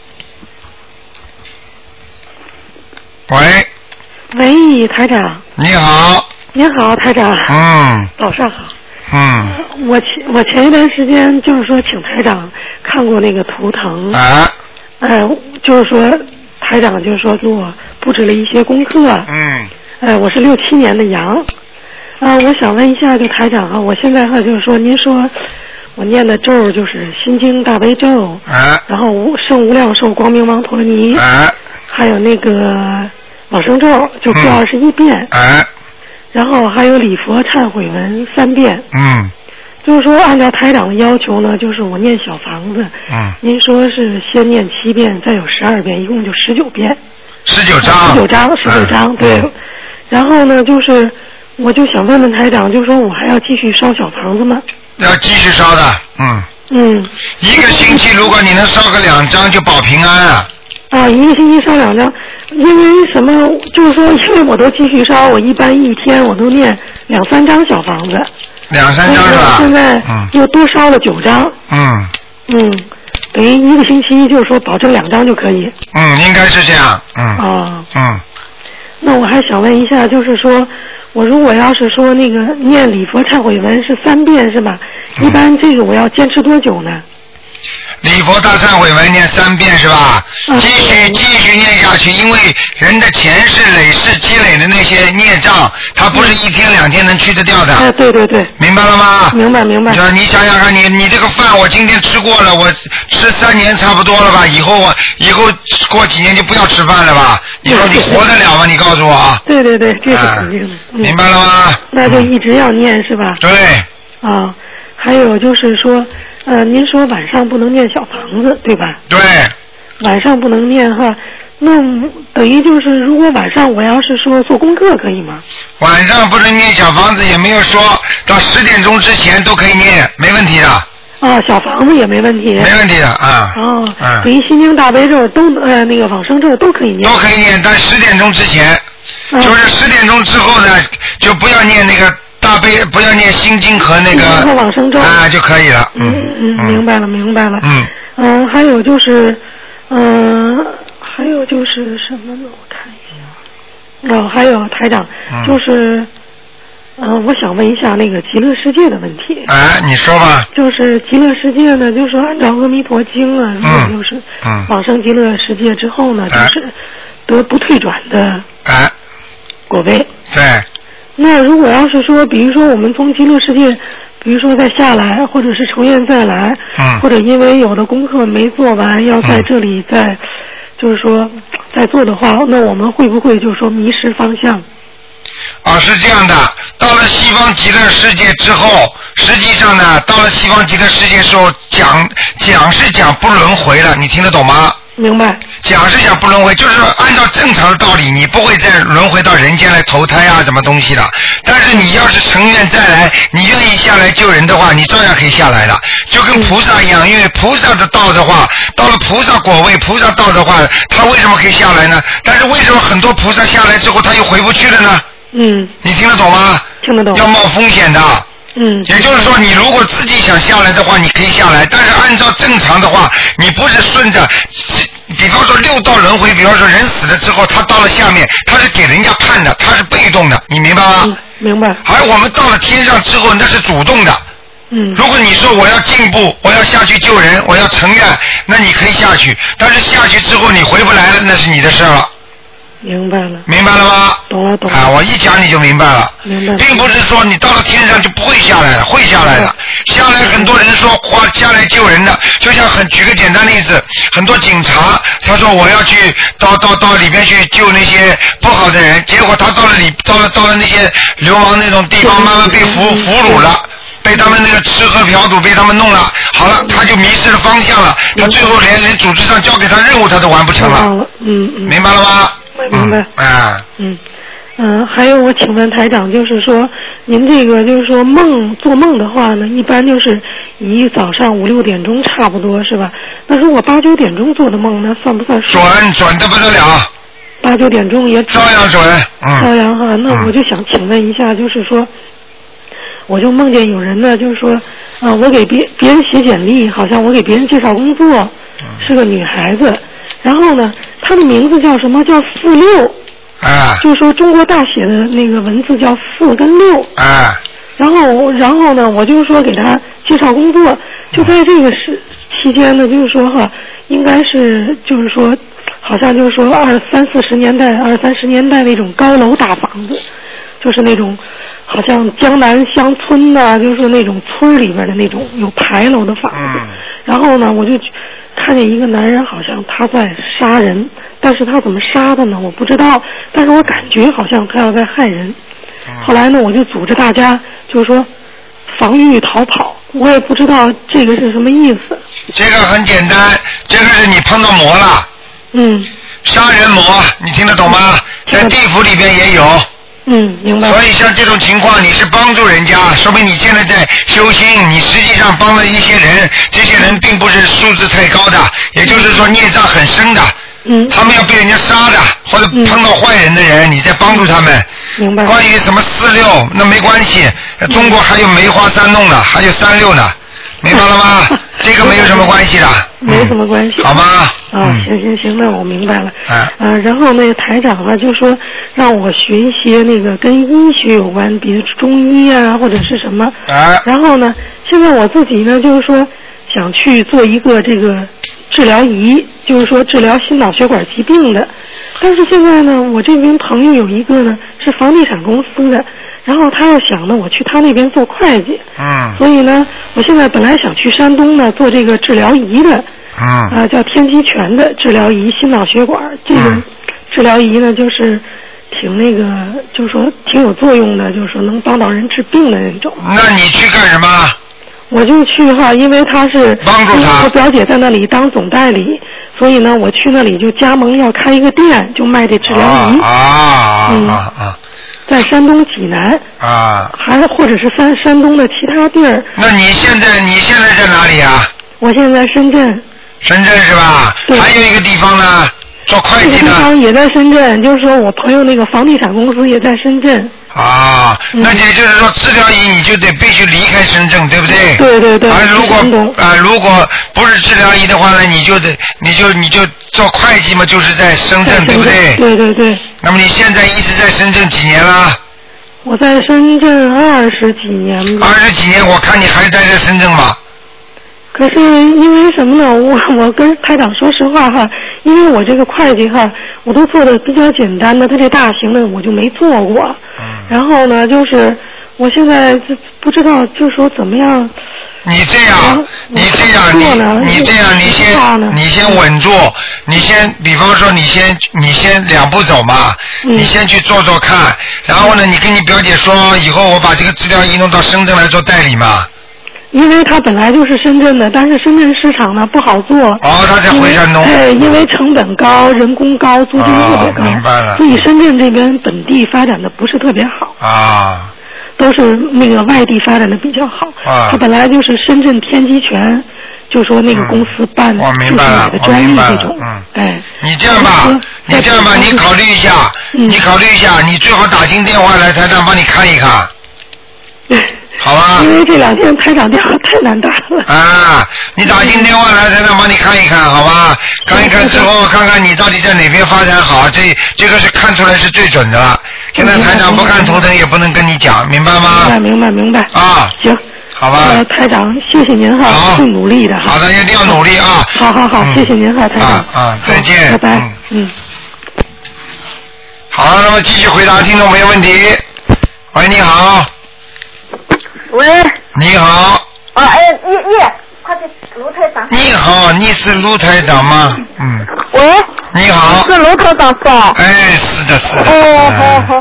喂。 喂，台长。 你好。 你好，台长。 嗯。 早上好。 嗯。 我前我前一段时间就是说请台长看过那个图腾。 啊。 呃，就是说台长就是说给我布置了一些功课。 嗯。 呃，我是六七年的羊。啊、呃，我想问一下，就台长啊，我现在哈就是说，您说我念的咒就是心经大悲咒， 啊， 然后无圣无量寿光明王陀罗尼， 啊， 还有那个往生咒就各二十一遍， 啊， 然后还有礼佛忏悔文三遍， 嗯， 就是说按照台长的要求呢，就是我念小房子， 嗯， 您说是先念七遍，再有十二遍，一共就十九遍， 十九章， 十九章，十九章， 嗯、 对、嗯，然后呢就是。我就想问问台长，就说我还要继续烧小房子吗？ 要继续烧的，嗯。 嗯。 一个星期，如果你能烧个两张，就保平安啊。 啊，一个星期烧两张，因为什么？就是说，因为我都继续烧，我一般一天我都念两三张小房子。 两三张是吧？ 现在又多烧了九张。 嗯。 嗯，等于一个星期，就是说保证两张就可以。 嗯，应该是这样。嗯。 哦。 嗯。 那我还想问一下，就是说。我如果要是说那个念礼佛忏悔文是三遍是吧？一般这个我要坚持多久呢？ 礼佛大忏悔文念三遍是吧？ 嗯、 继续继续念下去，因为人的前世累世积累的那些孽障，它不是一天两天能去得掉的。 哎、嗯，对对对。 明白了吗？ 明白明白。 就你想想看，你你这个饭我今天吃过了，我吃三年差不多了吧？以后我以后过几年就不要吃饭了吧？你说你活得了吗？你告诉我啊。 对对对，这是肯定的。啊嗯、明白了吗？ 那就一直要念是吧？ 对。 啊，还有就是说。呃，您说晚上不能念小房子，对吧？ 对。 晚上不能念哈，那等于就是，如果晚上我要是说做功课，可以吗？ 晚上不能念小房子，也没有说到十点钟之前都可以念，没问题的。 啊，小房子也没问题。 没问题的啊。 哦。 嗯。 等于心经大悲咒都呃那个往生咒都可以念。 都可以念，但十点钟之前，啊、就是十点钟之后呢，就不要念那个。大悲不要念心经和那个和往生咒啊就可以了。 嗯嗯，嗯明白了明白了。 嗯嗯、呃，还有就是嗯、呃，还有就是什么呢？我看一下。哦，还有台长， 嗯、 就是嗯、呃，我想问一下那个极乐世界的问题。 哎，你说吧。 就是极乐世界呢，就是按照阿弥陀经啊， 嗯， 就是往生极乐世界之后呢， 嗯、 就是得不退转的哎果位。 对。 那如果要是说，比如说我们从极乐世界，比如说再下来，或者是重愿再来， 嗯， 或者因为有的功课没做完，要在这里再，嗯、就是说再做的话，那我们会不会就是说迷失方向？ 哦，是这样的，到了西方极乐世界之后，实际上呢，到了西方极乐世界时候，讲讲是讲不轮回了，你听得懂吗？ 明白。 讲是讲不轮回，就是按照正常的道理，你不会再轮回到人间来投胎啊，什么东西的。但是你要是成愿再来，你愿意下来救人的话，你照样可以下来的，就跟菩萨一样。因为菩萨的道的话，到了菩萨果位、菩萨道的话，他为什么可以下来呢？但是为什么很多菩萨下来之后他又回不去了呢？ 嗯。 你听得懂吗？ 听得懂。 要冒风险的。 嗯， 也就是说，你如果自己想下来的话，你可以下来，但是按照正常的话，你不是顺着，比方说六道轮回，比方说人死了之后，他到了下面，他是给人家判的，他是被动的，你明白吗？ 嗯，明白。 而我们到了天上之后，那是主动的。 嗯。 如果你说我要进步，我要下去救人，我要成愿，那你可以下去，但是下去之后你回不来了，那是你的事了。 明白了。 明白了吗？ 懂了懂了。 啊，我一讲你就明白了。 明白了。 并不是说你到了天上就不会下来了，会下来的。下来很多人说花下来救人的，就像很举个简单例子，很多警察他说我要去到到到里边去救那些不好的人，结果他到了里到了到了那些流氓那种地方，慢慢被俘俘虏了。被他们那个吃喝嫖赌被他们弄了，好了，他就迷失了方向了，他最后连连组织上交给他任务他都完不成了。 嗯嗯。 明白了吗？ 明白。 嗯。啊。 嗯。嗯，还有我请问台长，就是说您这个就是说梦做梦的话呢，一般就是以早上五六点钟差不多是吧？那如果八九点钟做的梦，那算不算准？ 准准的不得了。 八九点钟也照样准。嗯。 照样哈，那我就想请问一下，就是说。我就梦见有人呢，就是说， 呃，我给别别人写简历，好像我给别人介绍工作，嗯、是个女孩子。然后呢，她的名字叫什么？叫四六。 啊。 就是说中国大写的那个文字叫四跟六。 啊。 然后，然后呢，我就说给她介绍工作，就在这个时期间呢，就是说哈，应该是就是说，好像就是说二三四十年代、二三十年代那种高楼大房子，就是那种好像江南乡村呐、啊，就是那种村里边的那种有牌楼的房子。嗯、然后呢，我就看见一个男人，好像他在杀人，但是他怎么杀的呢？我不知道，但是我感觉好像他要在害人。后来呢，我就组织大家，就是说防御逃跑。我也不知道这个是什么意思。 这个很简单，这个是你碰到魔了。 嗯。 杀人魔，你听得懂吗？在地府里边也有。 嗯，明白。 所以像这种情况，你是帮助人家，说明你现在在修心，你实际上帮了一些人，这些人并不是素质太高的，也就是说孽障很深的。 嗯， 他们要被人家杀的，或者碰到坏人的人，嗯、你在帮助他们。 明白。 关于什么四六，那没关系，中国还有梅花三弄呢，还有三六呢，明白了吗？这个没有什么关系的。 没什么关系。 嗯、好吗？ 啊、哦，行行行，那我明白了。 啊。 呃，然后那个台长啊，就说让我学一些那个跟医学有关，比如中医啊，或者是什么。 啊。 然后呢，现在我自己呢，就是说想去做一个这个治疗仪，就是说治疗心脑血管疾病的。但是现在呢，我这边朋友有一个呢是房地产公司的，然后他又想呢我去他那边做会计。 嗯。 所以呢，我现在本来想去山东呢做这个治疗仪的。 嗯。 啊、呃，叫天机泉的治疗仪，心脑血管这个治疗仪呢，就是挺那个，就是说挺有作用的，就是说能帮到人治病的那种。 那你去干什么？ 我就去哈，因为他是帮助他， 我表姐在那里当总代理，所以呢，我去那里就加盟要开一个店，就卖这治疗仪。 啊啊嗯、 啊啊！ 在山东济南啊， 还或者是山山东的其他地儿。 那你现在你现在在哪里啊？ 我现在深圳。 深圳是吧？ 对。 还有一个地方呢，做会计的。 这个地方也在深圳，就是说我朋友那个房地产公司也在深圳。 啊，那也就是说治疗仪你就得必须离开深圳，对不对？ 对对对。 啊，如果啊如果不是治疗仪的话呢，你就得你就你就做会计嘛，就是在深圳，对不对？ 对对对。 那么你现在一直在深圳几年了？ 我在深圳二十几年吧。 二十几年，我看你还待在深圳吗？ 可是因为什么呢？我我跟台长说实话哈，因为我这个会计哈，我都做的比较简单的，他这大型的我就没做过。嗯。然后呢，就是我现在就不知道，就是说怎么样。 你这样，你这样，你你这样，你先你先稳住，你先，比方说你先你先两步走嘛， 嗯、 你先去做做看，然后呢，你跟你表姐说，以后我把这个治疗仪弄到深圳来做代理嘛。 因为他本来就是深圳的，但是深圳市场呢不好做。 哦，他在回山东。 哎，因为成本高，人工高，租金特别高。 哦，明白了。 所以深圳这边本地发展的不是特别好。 啊。 都是那个外地发展的比较好。 啊。 他本来就是深圳天机泉，就说那个公司办的就是买的专利这种。 嗯。 哎。 你这样吧，你这样吧，你考虑一下， 嗯、 你考虑一下，你最好打进电话来，台长帮你看一看。好吧。 因为这两天台长电话太难打了。 啊，你打进电话来，台长帮你看一看，好吧？看一看之后，看看你到底在哪边发展好，这这个是看出来是最准的了。现在台长不看图腾也不能跟你讲，明白吗？ 明白明白明白。 啊， 行。 好吧。 呃，台长，谢谢您哈，会努力的。 好的，一定要努力啊。 好好好，谢谢您哈，台长。 啊啊，再见。 拜拜。嗯。 好，那么继续回答听众朋友问题。喂，你好。 喂。 你好。 啊，哎，叶叶，快点，卢台长。 你好，你是卢台长吗？嗯。 喂。 你好。 是卢台长是吧？ 哎，是的，是的。 哦，好好。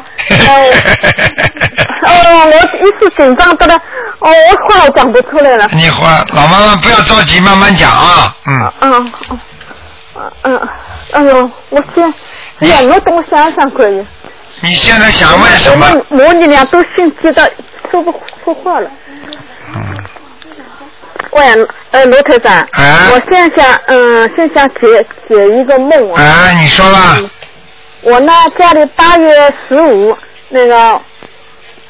哦，我一时紧张的了，哦，我话讲不出来了。 你话，老妈妈不要着急，慢慢讲啊。嗯。 嗯嗯嗯，哎呦，我先两个东西想想可以。 你现在想问什么？ 母女俩都心急的说不说话了。 嗯。 喂，呃，罗台长。 哎。 我现在想，嗯，现在想解解一个梦啊。 哎，你说吧。 嗯、我呢，家里八月十五那个，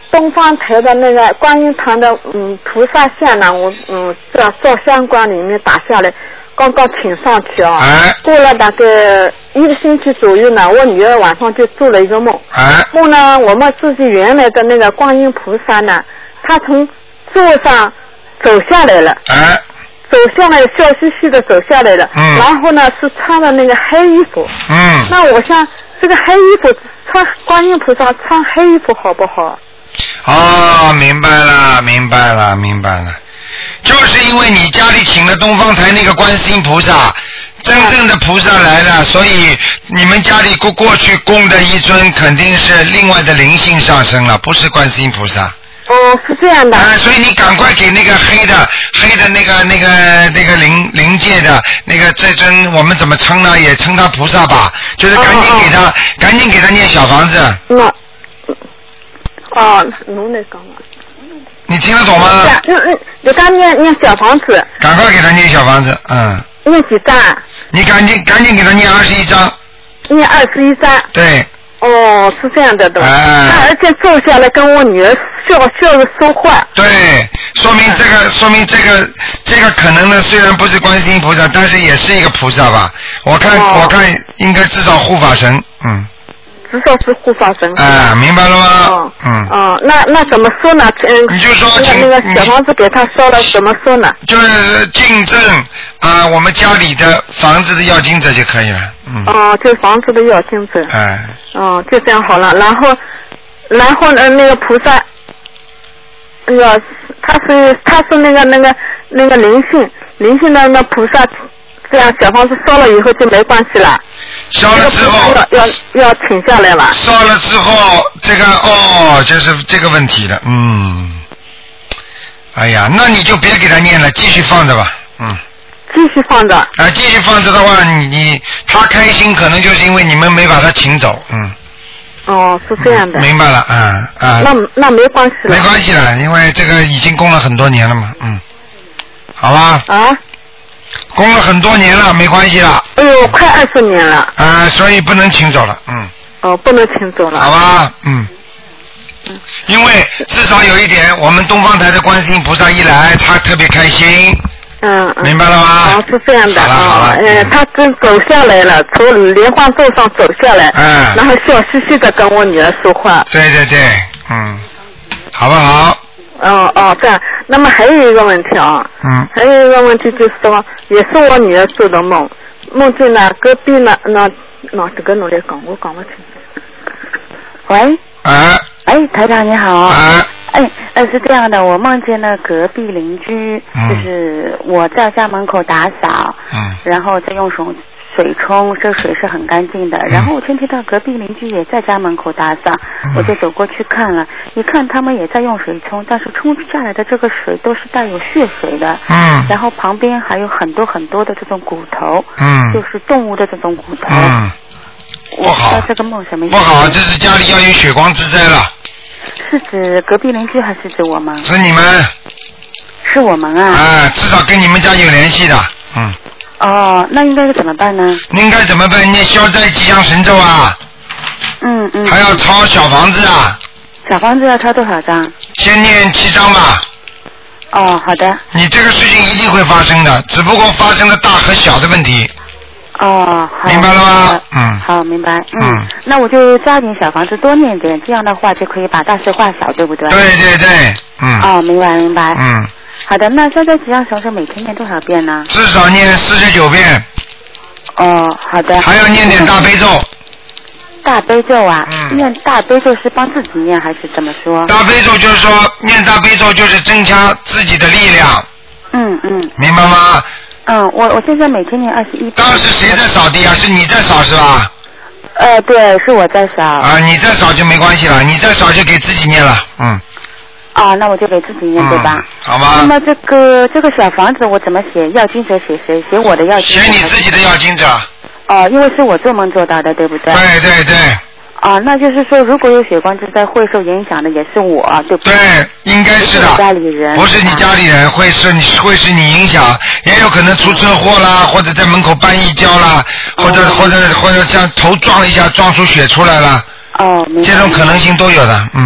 东方台的那个观音堂的嗯菩萨像呢，我嗯在照相馆里面打下来，刚刚请上去啊。 哎。 过了大概一个星期左右呢，我女儿晚上就做了一个梦。 哎。 梦呢，我们自己原来的那个观音菩萨呢，她从座上走下来了。 哎。 走下来，笑嘻嘻的走下来了。 嗯。 然后呢，是穿的那个黑衣服。 嗯。 那我想，这个黑衣服穿观音菩萨穿黑衣服好不好？ 哦，明白了，明白了，明白了，就是因为你家里请了东方台那个观世音菩萨，真正的菩萨来了，所以你们家里过过去供的一尊肯定是另外的灵性上升了，不是观世音菩萨。 哦，是这样的。 啊，所以你赶快给那个黑的黑的那个那个那个灵灵界的那个这尊，我们怎么称呢？也称他菩萨吧，就是赶紧给他，哦哦赶紧给他念小房子。 那。哦，侬来讲嘛。 你听得懂吗？ 嗯嗯，给他念念小房子。 赶快给他念小房子，嗯。 念几张？你赶紧赶紧给他念二十一张。 念二十一张。 对。 哦，是这样的，对吧？ 哎。 他而且坐下来跟我女儿笑笑着说话。 对，说明这个，说明这个，这个可能呢，虽然不是观世音菩萨，但是也是一个菩萨吧？我看，哦、我看应该至少护法神，嗯。 至少是护法神。 哎，明白了吗？ 哦、 嗯。 哦，那那怎么说呢？嗯。 你就说那个那个小房子给他烧了，怎么说呢？ 就是进正啊、呃，我们家里的房子的要经者就可以了。嗯。 哦，就是房子的要经者。 哎。 哦，就这样好了。然后，然后呢，那个菩萨，哎呀，他是他是那个那个那个灵性灵性的那菩萨。这样小房子烧了以后就没关系了。 烧了之后要要要请下来了。 烧了之后，这个哦，就是这个问题了，嗯。哎呀，那你就别给他念了，继续放着吧，嗯。 继续放着。 啊，继续放着的话，你你他开心，可能就是因为你们没把他请走，嗯。 哦，是这样的。 明白了，啊啊。 那那没关系了。 没关系了，因为这个已经供了很多年了嘛，嗯。好吧。 啊。 供了很多年了，没关系了。 哎呦，快二十年了。 啊，所以不能请走了，嗯。 哦，不能请走了。 好吧，嗯。嗯。因为至少有一点，我们东方台的观世音菩萨一来，他特别开心。 嗯嗯。 明白了吗？ 哦，是这样的。 好了好了。 呃，他真走下来了，从莲花座上走下来。 嗯。 然后笑嘻嘻的跟我女儿说话。 对对对，嗯。好不好？ 哦哦，这样。那么还有一个问题啊， 嗯， 还有一个问题就是说，也是我女儿做的梦，梦见呢隔壁呢那那这个侬来讲，我讲不清楚。 喂。 啊。 哎，台长你好。 啊。 哎，呃，是这样的，我梦见了隔壁邻居， 嗯、 就是我在家门口打扫， 嗯， 然后再用手水冲，这水是很干净的。然后我听到隔壁邻居也在家门口打扫， 嗯、 我就走过去看了，一看他们也在用水冲，但是冲下来的这个水都是带有血水的。 嗯。 然后旁边还有很多很多的这种骨头。 嗯。 就是动物的这种骨头。 嗯。 不好。我不知道这个梦什么意思。 不好，这是家里要有血光之灾了。 是指隔壁邻居还是指我们？ 是你们。 是我们啊。 啊，至少跟你们家有联系的，嗯。 哦，那应该是怎么办呢？ 应该怎么办？念消灾吉祥神咒啊。 嗯嗯。 还要抄小房子啊。 小房子要抄多少张？ 先念七张吧。 哦，好的。 你这个事情一定会发生的，只不过发生了大和小的问题。 哦，好。 明白了吗？嗯。 好，明白。嗯。 嗯那我就加点小房子，多念点，这样的话就可以把大事化小，对不对？ 对对对，嗯。 哦，明白明白。 嗯。 好的，那消灾吉祥神咒每天念多少遍呢？ 至少念四十九遍。 哦，好的。 还要念点大悲咒。 大悲咒啊？ 嗯。 念大悲咒是帮自己念还是怎么说？ 大悲咒就是说，念大悲咒就是增强自己的力量。 嗯嗯。 明白吗？ 嗯，我我现在每天念二十一遍。 当时谁在扫地啊？是你在扫是吧？ 呃，对，是我在扫。 啊，你在扫就没关系了，你在扫就给自己念了，嗯。 啊，那我就给自己念、嗯、对吧？ 好吧。 那么这个这个小房子我怎么写？要经者写谁？写我的要经者。 写你自己的要经者。 哦，因为是我做梦做到的，对不对？ 对对对。 啊，那就是说，如果有血光之灾会受影响的也是我，对不对？ 对，应该是的。 不是家里人。 不是你家里人，会是你会是你影响，也有可能出车祸啦，或者在门口绊一跤啦，或者、哦、或者或者像头撞一下撞出血出来了。 哦，明白。 这种可能性都有的，嗯。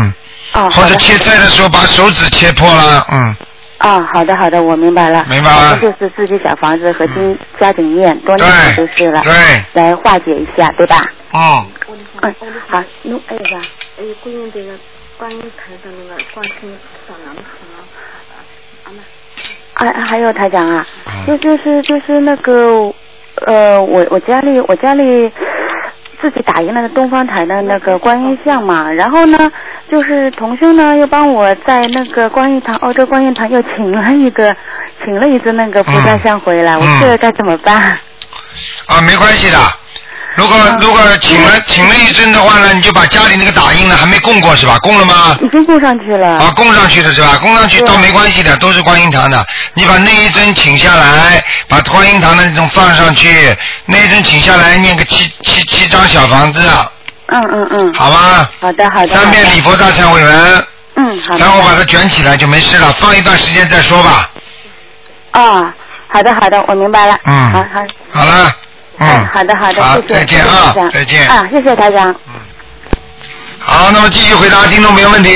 哦。 或者切菜的时候把手指切破了，嗯。 哦，好的好的，我明白了。 明白了。 那就是自己小房子和经加紧念，多念就是了。 对。 来化解一下，对吧？ 嗯。 嗯，好，那哎呀， 哎，关于这个观音台的那个观世音菩萨能不能啊？ 还还有台长啊，就就是就是那个呃，我我家里我家里自己打印了东方台的那个观音像嘛，然后呢，就是同修呢又帮我在那个观音堂欧洲观音堂又请了一个请了一只那个菩萨像回来，嗯、我这个该怎么办？ 啊，没关系的。如果如果请了请了一尊的话呢，你就把家里那个打印呢还没供过是吧？供了吗？ 已经供上去了。 啊，供上去的是吧？供上去倒没关系的，都是观音堂的。你把那一尊请下来，把观音堂的那种放上去，那一尊请下来，念个七七七张小房子。 嗯嗯嗯。 好吧。 好的好的。 三遍礼佛大忏悔文。 嗯，好的。 然后把它卷起来就没事了，放一段时间再说吧。 啊，好的好的，我明白了。 嗯。 好好。 好了。嗯， 好的好的， 好， 谢谢， 再见啊，再见啊，谢谢台长。 嗯，好，那么继续回答听众朋友问题。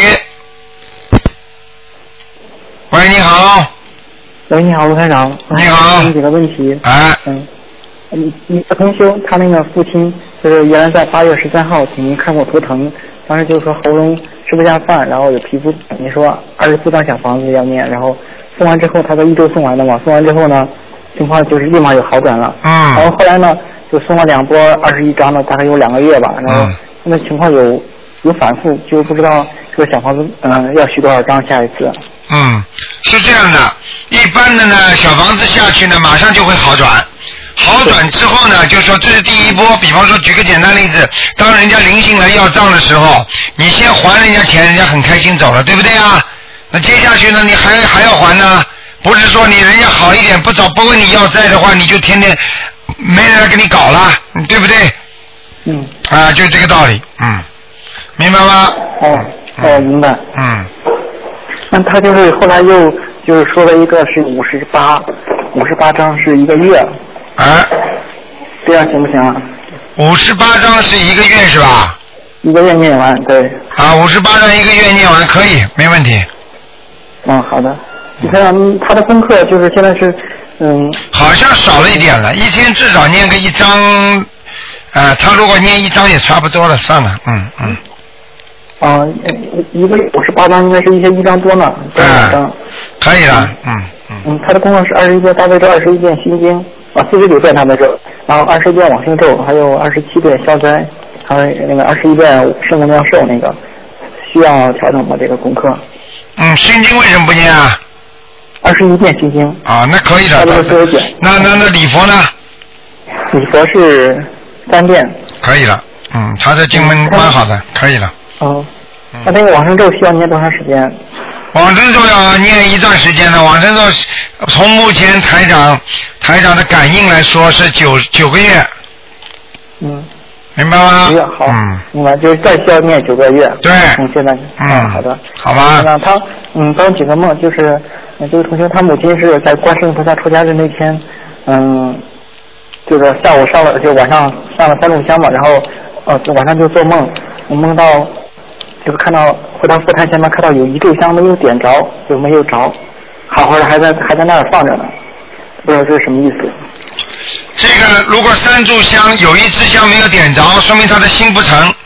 喂，你好。 喂，你好，卢台长。 你好。 问几个问题。 哎。 嗯，你你的同修他那个父亲就是原来在八月十三号给您看过图腾，当时就是说喉咙吃不下饭，然后有皮肤疹，你说二十四张小房子要念，然后送完之后他在一周送完的嘛，送完之后呢。情况就是立马有好转了， 嗯， 然后后来呢，就送了两波二十一张的，大概有两个月吧，然后现在情况有有反复，就不知道这个小房子嗯、呃、要许多少张下一次。 嗯，是这样的，一般的呢，小房子下去呢，马上就会好转。好转之后呢，就说这是第一波。比方说，举个简单例子，当人家灵性来要账的时候，你先还人家钱，人家很开心走了，对不对啊？那接下去呢，你还还要还呢？不是说你人家好一点不找不问你要债的话，你就天天没人来给你搞了，对不对？ 嗯。 啊，就这个道理，嗯，明白吗？ 哦，哦，明白。 嗯。 那他就是后来又就是说了一个是五十八，五十八张是一个月。 啊。 这样行不行啊？ 五十八张是一个月是吧？ 一个月念完，对。 啊，五十八张一个月念完可以，没问题。 嗯，好的。你看他的功课就是现在是，嗯， 好像少了一点了，一天至少念个一张，呃，他如果念一张也差不多了，算了，嗯嗯。 啊，一个五十八张应该是一些一张多呢，多两张。 可以了，嗯嗯。 嗯，他的功课是二十一遍大悲咒，二十一遍心经，啊，四十九遍大悲咒，然后二十遍往生咒，还有二十七遍消灾，还有那个二十一遍圣无量寿那个，需要调整吗？这个功课？ 嗯，心经为什么不念啊？ 二十一遍心经啊，那可以的。那那那礼佛呢？ 礼佛是三遍。 可以了，嗯，他的经文蛮好的，可以了。 哦，那那个往生咒需要念多长时间？ 往生咒要念一段时间的，往生咒从目前台长台长的感应来说是九九个月。 嗯。 明白吗？ 九个月好。嗯。明白，就是再需要念九个月。 对。 嗯，现在。 嗯， 好的。 好吧。 那他嗯帮几个梦，就是这位同学他母亲是在观世音菩萨出家日那天，嗯，就是下午上了就晚上上了三炷香嘛，然后呃晚上就做梦，我梦到就是看到回到佛坛前面看到有一炷香没有点着，就没有着，好好的还在还在那儿放着呢，不知道这是什么意思。 这个如果三炷香有一支香没有点着，说明他的心不诚。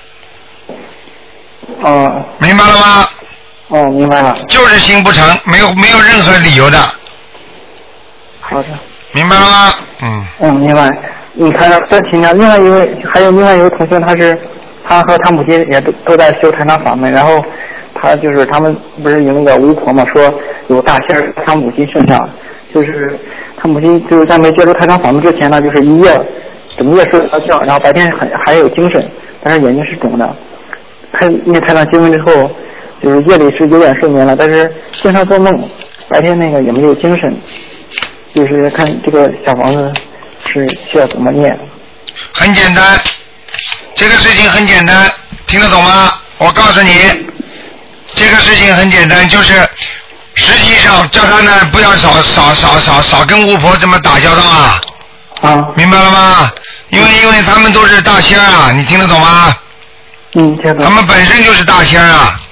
哦。 明白了吗？ 哦，明白了。 就是心不诚，没有没有任何理由的。 好的。 明白了吗？嗯。 嗯，明白。你看，再请教另外一位，还有另外一位同学，他是他和他母亲也都都在修台长法门，然后他就是他们不是有那个巫婆嘛，说有大仙儿他母亲身上，就是他母亲就是在没接触台长法门之前呢，就是一夜整夜睡不着觉，然后白天很还有精神，但是眼睛是肿的。他念台长经文之后，就是夜里是有点睡眠了，但是经常做梦，白天那个也没有精神，就是看这个小房子是需要怎么念。 很简单，这个事情很简单，听得懂吗？我告诉你，这个事情很简单，就是实际上叫他呢不要少少少少少跟巫婆这么打交道啊。 啊。 明白了吗？因为因为他们都是大仙啊，你听得懂吗？ 嗯，听得懂。 他们本身就是大仙啊，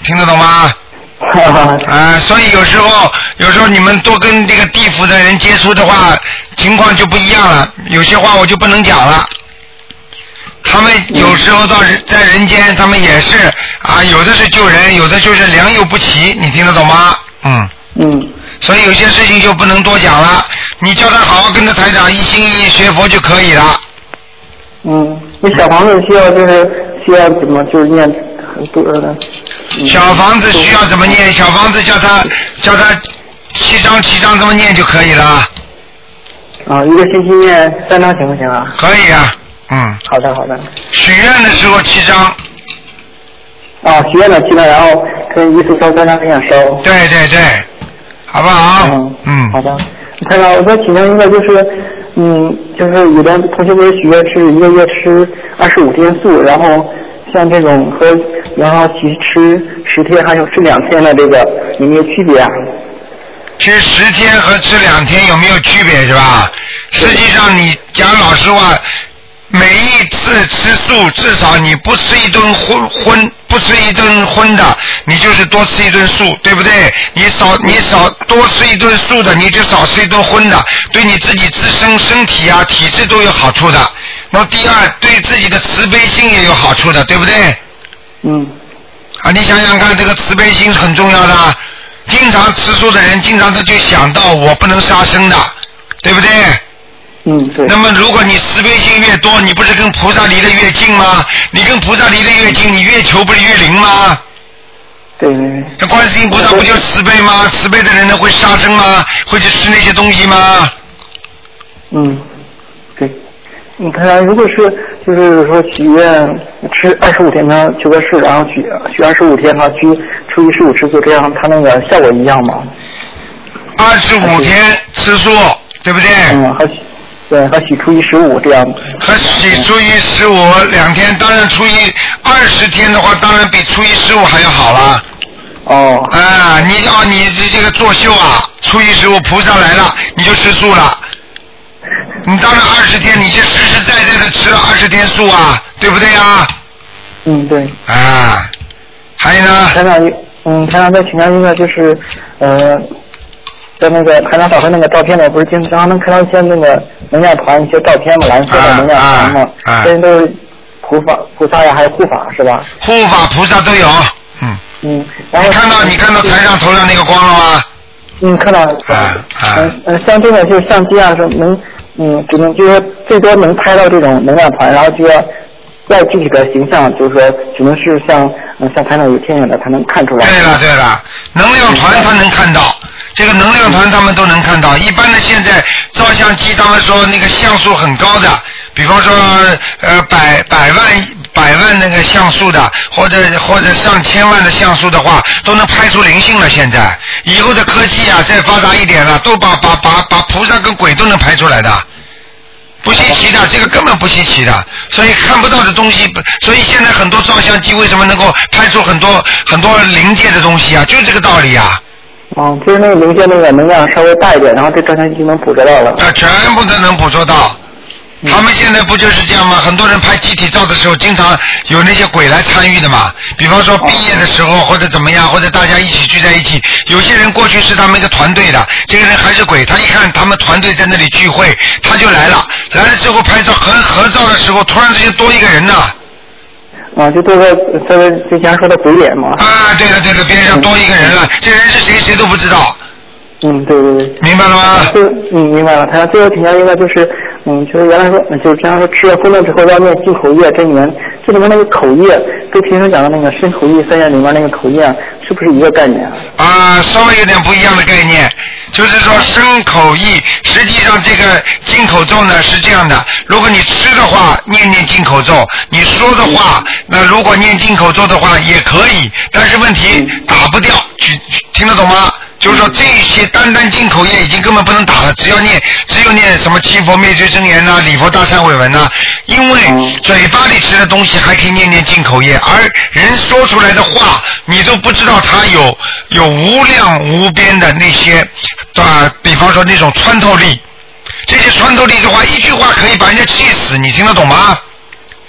听得懂吗？啊、呃，所以有时候有时候你们多跟这个地府的人接触的话，情况就不一样了。有些话我就不能讲了。他们有时候到在人间，他们也是啊，有的是救人，有的就是良莠不齐，你听得懂吗？嗯。 嗯。 所以有些事情就不能多讲了，你叫他好好跟着台长一心一意学佛就可以了。 嗯，那小房子需要就是需要怎么就是念很多的？嗯、 小房子需要怎么念？小房子叫他叫他七张七张这么念就可以了。 啊，一个星期念三张行不行啊？ 可以啊，嗯。 好的好的。 许愿的时候七张。 啊，许愿的七张，然后可以一次烧三张这样烧。 对对对。好不好？ 嗯嗯。 好的。台长，我再请教一个，就是嗯，就是有的同学不是许愿是一个月吃二十五天素，然后像这种和然后其吃十天还有吃两天的这个有没有区别啊？ 吃十天和吃两天有没有区别是吧？实际上你讲老实话，每一次吃素至少你不吃一顿荤荤不吃一顿荤的，你就是多吃一顿素，对不对？你少你少多吃一顿素的，你就少吃一顿荤的，对你自己自身身体啊体质都有好处的。那么第二，对自己的慈悲心也有好处的，对不对？ 嗯。 啊，你想想看，这个慈悲心是很重要的。经常吃素的人，经常他就想到我不能杀生的，对不对？ 嗯，对。 那么如果你慈悲心越多，你不是跟菩萨离得越近吗？你跟菩萨离得越近，你越求不是越灵吗？ 对对对。 那观世音菩萨不就慈悲吗？慈悲的人呢会杀生吗？会去吃那些东西吗？ 嗯，对。你看，如果是就是说许愿吃二十五天呢，求个事，然后许许二十五天哈，许初一十五吃素，这样它那个效果一样吗？ 二十五天吃素，对不对？ 嗯，和对和许初一十五这样。 和许初一十五两天，当然初一二十天的话，当然比初一十五还要好了。 哦。 啊，你哦，你这个作秀啊，初一十五菩萨来了，你就吃素了。你当然二十天，你就实实在在的吃了二十天素啊，对不对啊？ 嗯，对。 啊，还有呢？ 台长，嗯，台长再请教一个，就是呃，在那个台长导回那个照片呢，不是经常能看到一些那个能量团一些照片嘛，蓝色的能量团嘛，这些都是护法菩萨呀，还有护法是吧？ 护法菩萨都有，嗯。 嗯。然后你看到你看到台上头上那个光了吗？ 嗯，看到了。 啊啊。 嗯嗯，像这个就是相机啊，是能。嗯，只能就是最多能拍到这种能量团，然后就要要具体的形象，就是说只能是像嗯像台长有天眼的才能看出来。 对了对了，能量团他能看到，这个能量团他们都能看到。一般的现在照相机他们说那个像素很高的，比方说呃百百万百万那个像素的，或者或者上千万的像素的话，都能拍出灵性了。现在以后的科技啊再发达一点了，都把把把把菩萨跟鬼都能拍出来的。不稀奇的，这个根本不稀奇的，所以看不到的东西，所以现在很多照相机为什么能够拍出很多很多灵界的东西啊？就是这个道理啊。 哦，就是那个灵界那个能量稍微大一点，然后这照相机就能捕捉到了。 啊，全部都能捕捉到。他们现在不就是这样吗？很多人拍集体照的时候，经常有那些鬼来参与的嘛。比方说毕业的时候，或者怎么样，或者大家一起聚在一起。有些人过去是他们一个团队的，这个人还是鬼，他一看他们团队在那里聚会，他就来了。来了之后拍照合合照的时候，突然之间多一个人呐。 啊，就多个这个之前说的鬼脸嘛。 啊，对了对了，边上多一个人了，嗯、这人是谁谁都不知道。 嗯，对对对。 明白了吗？ 就嗯，明白了。他最后请教一个就是。嗯，就是原来说，就是经常说吃了荤了之后要念进口业真言，这里面那个口业跟平时讲的那个身口意三业里面那个口业是不是一个概念啊？ 啊，稍微有点不一样的概念，就是说身口意，实际上这个进口咒呢是这样的，如果你吃的话念念进口咒，你说的话，那如果念进口咒的话也可以，但是问题打不掉，听得懂吗？就是说这些单单进口业已经根本不能打了，只要念只有念什么七佛灭罪真言呐、礼佛大忏悔文呐，因为嘴巴里吃的东西还可以念念进口业，而人说出来的话你都不知道它有有无量无边的那些啊，比方说那种穿透力，这些穿透力的话一句话可以把人家气死，你听得懂吗？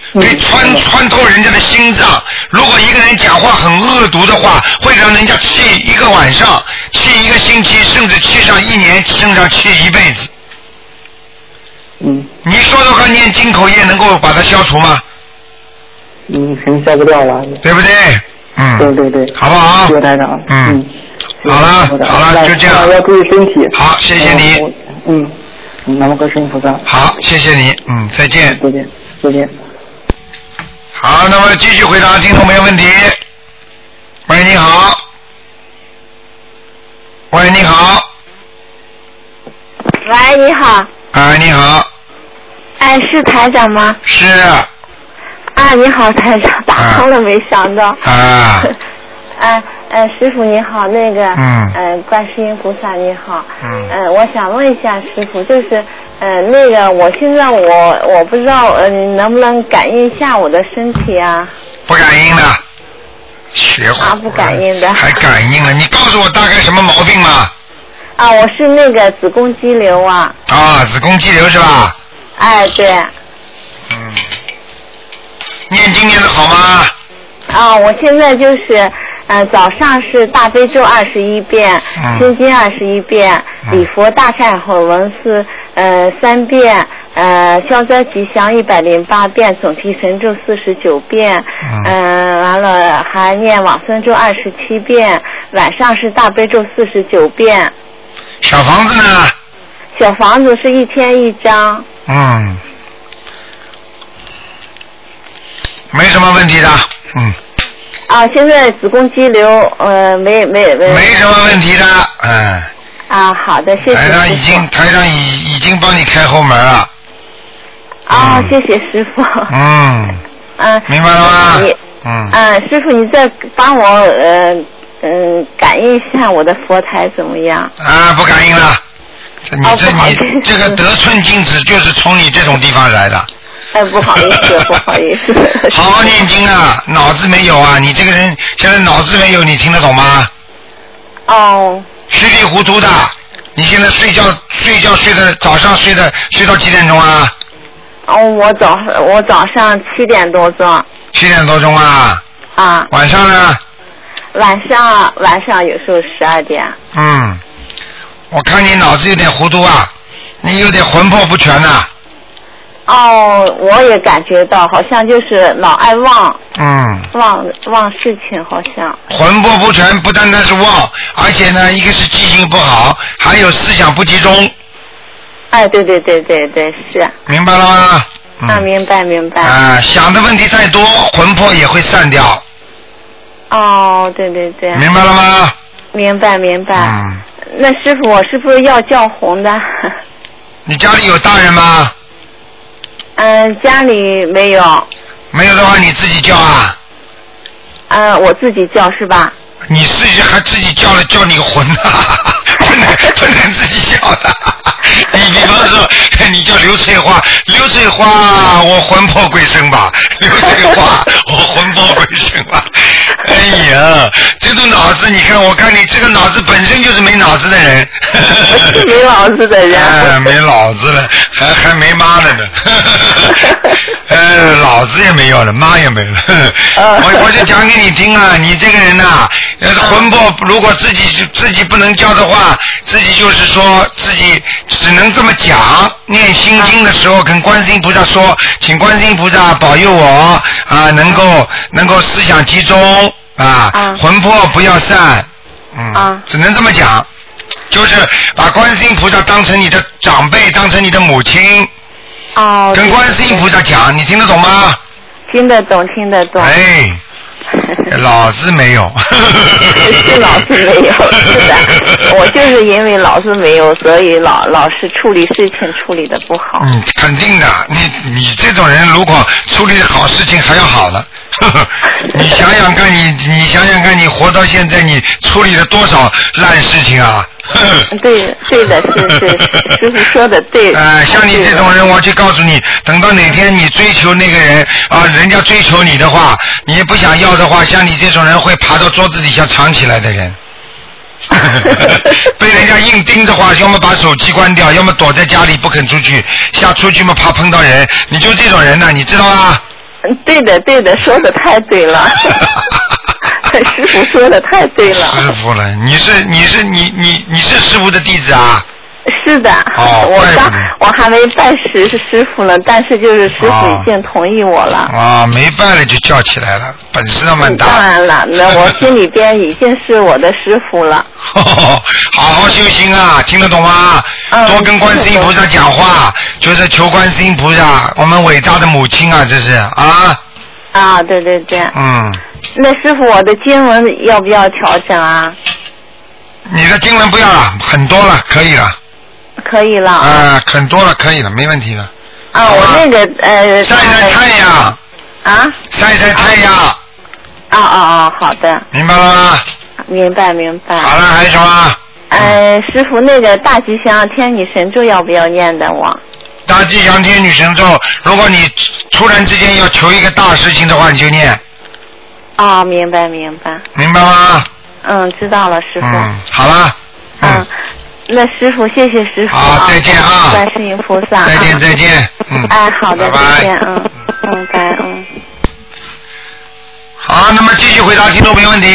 可以穿穿透人家的心脏。如果一个人讲话很恶毒的话，会让人家气一个晚上，气一个星期，甚至气上一年，甚至气一辈子。 嗯。 你说说看，念金口业能够把它消除吗？ 嗯，肯定消不掉了。 对不对？嗯。 对对对。 好不好？ 谢谢台长。 嗯。嗯好了好了，就这样。 要注意身体。 好，谢谢你。 嗯。南无观世音菩萨。 好，谢谢你。嗯，再见。 再见，再见。 好，那么继续回答听众没有问题。喂，你好。喂，你好。 喂，你好。 哎，你好。 哎，是台长吗？ 是。 啊，你好，台长，打通了，没想到。 啊。 哎，呃，师傅你好，那个， 嗯， 呃，观世音菩萨你好， 嗯， 呃，我想问一下师傅，就是，呃，那个，我现在我我不知道，呃，能不能感应一下我的身体啊？ 不感应的，学会啊，不感应的。 还感应了？你告诉我大概什么毛病嘛？ 啊，我是那个子宫肌瘤啊。 啊，子宫肌瘤是吧？ 哎，对。 嗯。念经念得好吗？ 啊，我现在就是。呃，早上是大悲咒二十一遍， 嗯、 心经二十一遍，礼、嗯、佛大忏悔文是呃三遍，呃消灾吉祥一百零八遍，总提神咒四十九遍，嗯、呃，完了还念往生咒二十七遍，晚上是大悲咒四十九遍。 小房子呢？ 小房子是一天一张。 嗯，没什么问题的，嗯。 啊，现在子宫肌瘤，呃，没没没。 没什么问题的，嗯。 啊，好的，谢谢。 台上已经台上已已经帮你开后门了。 啊、哦嗯，谢谢师傅。 嗯。 嗯。 明白了吗？ 嗯。嗯，师傅，你再帮我呃嗯感应一下我的佛台怎么样？ 啊，不感应了。你这、 哦、 你这个得寸进尺，就是从你这种地方来的。 哎，不好意思，不好意思。 好好念经啊，脑子没有啊！你这个人现在脑子没有，你听得懂吗？ 哦。 稀里糊涂的，你现在睡觉睡觉睡的早上睡的睡到几点钟啊？ 哦，我早我早上七点多钟。 七点多钟啊？ 啊。 晚上呢？ 晚上晚上有时候十二点。 嗯，我看你脑子有点糊涂啊，你有点魂魄不全呐、啊。 哦，我也感觉到，好像就是老爱忘， 嗯， 忘忘事情，好像。 魂魄不全，不单单是忘，而且呢，一个是记性不好，还有思想不集中。 哎，对对对对对，是。 明白了吗？ 嗯、啊，明白明白。 啊，想的问题太多，魂魄也会散掉。 哦，对对对。 明白了吗？ 明白明白。 嗯。 那师傅，我是不是要叫红的？ 你家里有大人吗？ 嗯，家里没有。 没有的话，你自己叫啊。 嗯，我自己叫是吧？ 你自己还自己叫了叫你魂啊，不能不能自己叫的。你比方说，你叫刘翠花，刘翠花，我魂魄归生吧；刘翠花，我魂魄归生吧。哎呀，这种脑子，你看，我看你这个脑子本身就是没脑子的人。 是没脑子的人。 哎，没脑子了，还还没妈了呢。呃，老子也没有了，妈也没了。我我就讲给你听啊，你这个人呐、啊，魂魄如果自己自己不能教的话，自己就是说自己只能这么讲。念心经的时候，跟观世音菩萨说，请观世音菩萨保佑我啊，能够能够思想集中啊，魂魄不要散。嗯，只能这么讲，就是把观世音菩萨当成你的长辈，当成你的母亲。 哦。 跟观世音菩萨讲，你听得懂吗？ 听得懂，听得懂。 哎。老子没有。 是老子没有，是的，我就是因为老子没有，所以老老是处理事情处理的不好。 嗯，肯定的，你你这种人如果处理好事情还要好了。你想想看你，你想想看你活到现在，你处理了多少烂事情啊？ 对，对的，是是，师傅说的对。 呃，像你这种人，我去告诉你，等到哪天你追求那个人啊，人家追求你的话，你也不想要的话，像你这种人会爬到桌子底下藏起来的人。被人家硬盯着话，要么把手机关掉，要么躲在家里不肯出去，下出去嘛怕碰到人，你就这种人呢、啊，你知道吗？ 对的对的，说的太对了。师傅说的太对了。 师傅了，你是你是你你你是师傅的弟子啊？ 是的。 哦， 我刚我还没拜师师傅呢，但是就是师傅已经同意我了。 啊、哦，没拜了就叫起来了，本事倒蛮大。 当然了，那我心里边已经是我的师傅了。 好好修心啊，听得懂吗？ 嗯、 多跟观世音菩萨讲话，就是求观世音菩萨，我们伟大的母亲啊，这是啊。 啊，对对对。 嗯。 那师傅，我的经文要不要调整啊？ 你的经文不要了，很多了，可以了。 可以了。 啊、呃，很多了，可以了，没问题了。 啊，我那个呃。 晒晒太阳。 啊。 晒晒太阳。啊啊啊，好的。 明白了吗？ 明白明白。 好了，还有什么？ 呃，师傅，那个大吉祥天女神咒要不要念的我？ 大吉祥天女神咒，如果你突然之间要求一个大事情的话，你就念。 哦，明白明白。 明白吗？ 嗯，知道了，师傅。 嗯，好了。 嗯。嗯，那师傅，谢谢师傅。 好，再见啊！ 观世音菩萨。 再见再见。嗯。 哎，好的， 拜拜再见，嗯嗯，拜嗯。 好，那么继续回答听众朋友问题。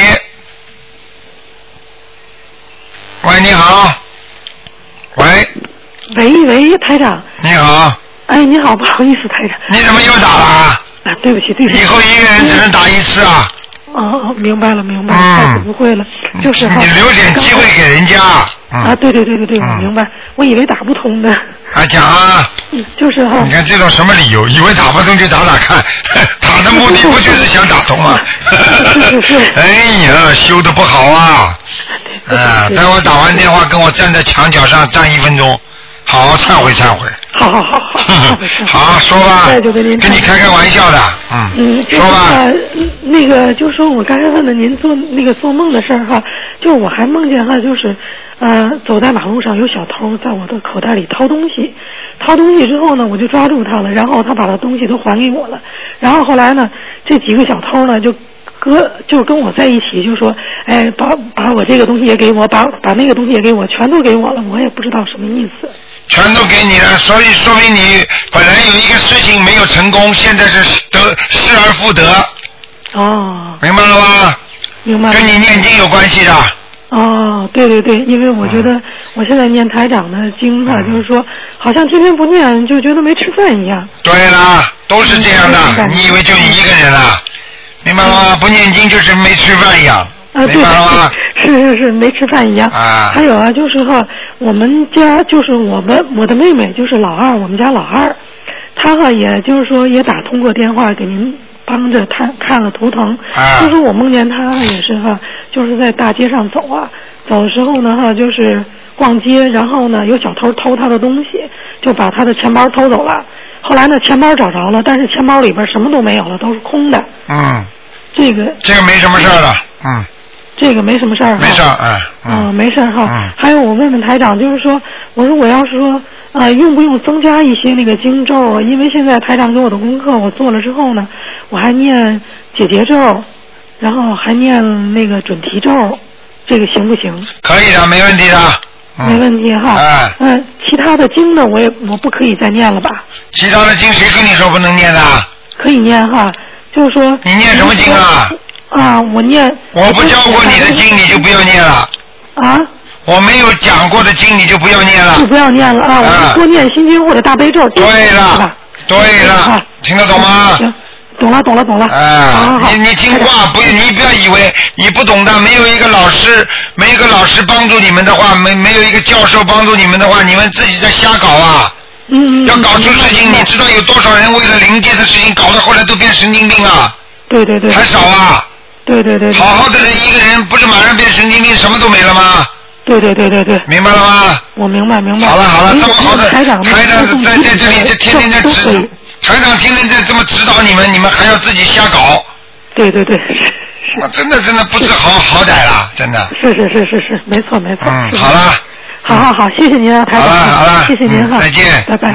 喂，你好。喂。 喂喂，台长。 你好。 哎，你好，不好意思，台长。 你怎么又打了？ 啊，对不起，对不起。 以后一个人只能打一次啊。 哦，明白了，明白了，下次不会了。就是你留点机会给人家。 啊，对对对对对，我明白。我以为打不通的。 啊，讲啊。 嗯，就是哈。 你看这种什么理由？以为打不通就打打看，打的目的不就是想打通吗？ 是是是。 哎呀，修的不好啊！啊，待会打完电话跟我站在墙角上站一分钟，好好忏悔忏悔。 好好好好。 好，说吧。跟你开开玩笑的，嗯。 嗯， 说吧。 那个就说我刚才问的您做那个做梦的事儿哈，就我还梦见哈，就是呃走在马路上有小偷在我的口袋里掏东西，掏东西之后呢，我就抓住他了，然后他把他东西都还给我了，然后后来呢，这几个小偷呢就。哥就跟我在一起，就说，哎，把把我这个东西也给我，把把那个东西也给我，全都给我了，我也不知道什么意思。 全都给你了，所以说明你本来有一个事情没有成功，现在是得失而复得。 哦。 明白了吗？ 明白了。 跟你念经有关系的。 哦，对对对，因为我觉得我现在念台长的经啊，嗯、就是说，好像天天不念就觉得没吃饭一样。 对啦，都是这样的，嗯、你以为就你一个人啊？明白了吗？不念经就是没吃饭一样， 啊、 明白了吗？ 是是是，没吃饭一样。 啊。 还有啊，就是哈，我们家就是我们我的妹妹就是老二，我们家老二，她哈也就是说也打通过电话给您帮着看看了图腾。 啊。 就是我梦见她也是哈，就是在大街上走啊，走的时候呢哈，就是逛街，然后呢有小偷偷她的东西，就把她的钱包偷走了。后来呢，钱包找着了，但是钱包里边什么都没有了，都是空的。 嗯。 这个。 这个没什么事儿了，嗯。 这个没什么事儿。 没事儿，哎。 嗯、呃，没事儿哈。 嗯。 还有，我问问台长，就是说，我说我要是说，呃，用不用增加一些那个经咒啊？因为现在台长给我的功课我做了之后呢，我还念解结咒，然后还念那个准提咒，这个行不行？ 可以的，没问题的。 嗯、没问题哈。 哎。 嗯、呃，其他的经呢，我也我不可以再念了吧？ 其他的经谁跟你说不能念的？ 可以念哈，就是说。 你念什么经啊？ 啊，我念。 我不教过你的经，你就不要念了。 啊？ 我没有讲过的经，你就不要念了。 就不要念了啊！我多念心经或者大悲咒。 对了，对了，听得懂吗？ 行。懂了，懂了，懂了。 哎，你你听话，不，你不要以为你不懂的，没有一个老师，没有一个老师帮助你们的话，没没有一个教授帮助你们的话，你们自己在瞎搞啊。 嗯。 要搞出事情，你知道有多少人为了灵界的事情搞到后来都变神经病啊？ 对对对。 还少啊？ 对对对。 好好的人一个人，不是马上变神经病，什么都没了吗？ 对对对对对。 明白了吗？ 我明白明白。 好了好了，这么好的台长台长在在这里，这天天在指。台长天天在这么指导你们，你们还要自己瞎搞。 对对对， 我真的真的不知好好歹了，真的。 是是是是是，没错没错。 嗯，好了。 好好好，谢谢您啊，台长。 好了好了， 谢谢您哈， 再见， 拜拜。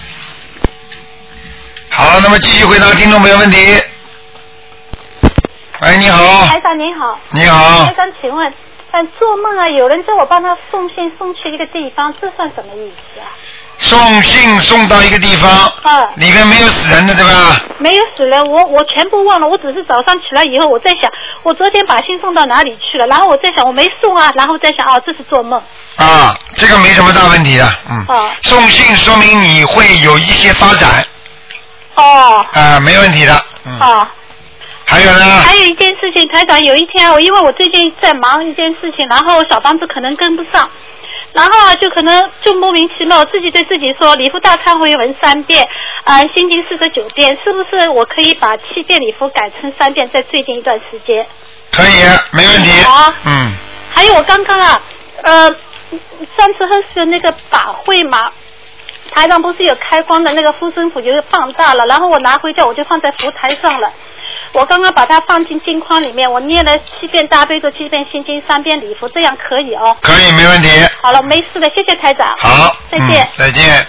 好，那么继续回答听众朋友问题。喂，你好。 台长你好。 你好。 台长，请问嗯，做梦啊，有人叫我帮他送信送去一个地方，这算什么意思啊？ 送信送到一个地方， 啊， 里面没有死人的对吧？ 没有死人，我我全部忘了，我只是早上起来以后，我在想，我昨天把信送到哪里去了？然后我在想，我没送啊，然后在想，哦，这是做梦。 啊，这个没什么大问题的，嗯。 啊。 送信说明你会有一些发展。 哦。 啊，没问题的。嗯。 啊。 还有呢？ 还有一件事情，台长，有一天我因为我最近在忙一件事情，然后小房子可能跟不上。然后啊，就可能就莫名其妙，自己对自己说礼佛大忏悔文三遍，啊、呃，心经四十九遍，是不是我可以把七遍礼佛改成三遍，在最近一段时间？ 可以，没问题。 好。 嗯。 还有我刚刚啊，呃，上次喝是那个法会嘛，台上不是有开光的那个护身符，就是放大了，然后我拿回家我就放在佛台上了。我刚刚把它放进经框里面，我念了七遍大悲咒，七遍心经，三遍礼佛，这样可以哦？ 可以，没问题。 好了，没事的，谢谢台长。 好， 再见、 嗯。再见。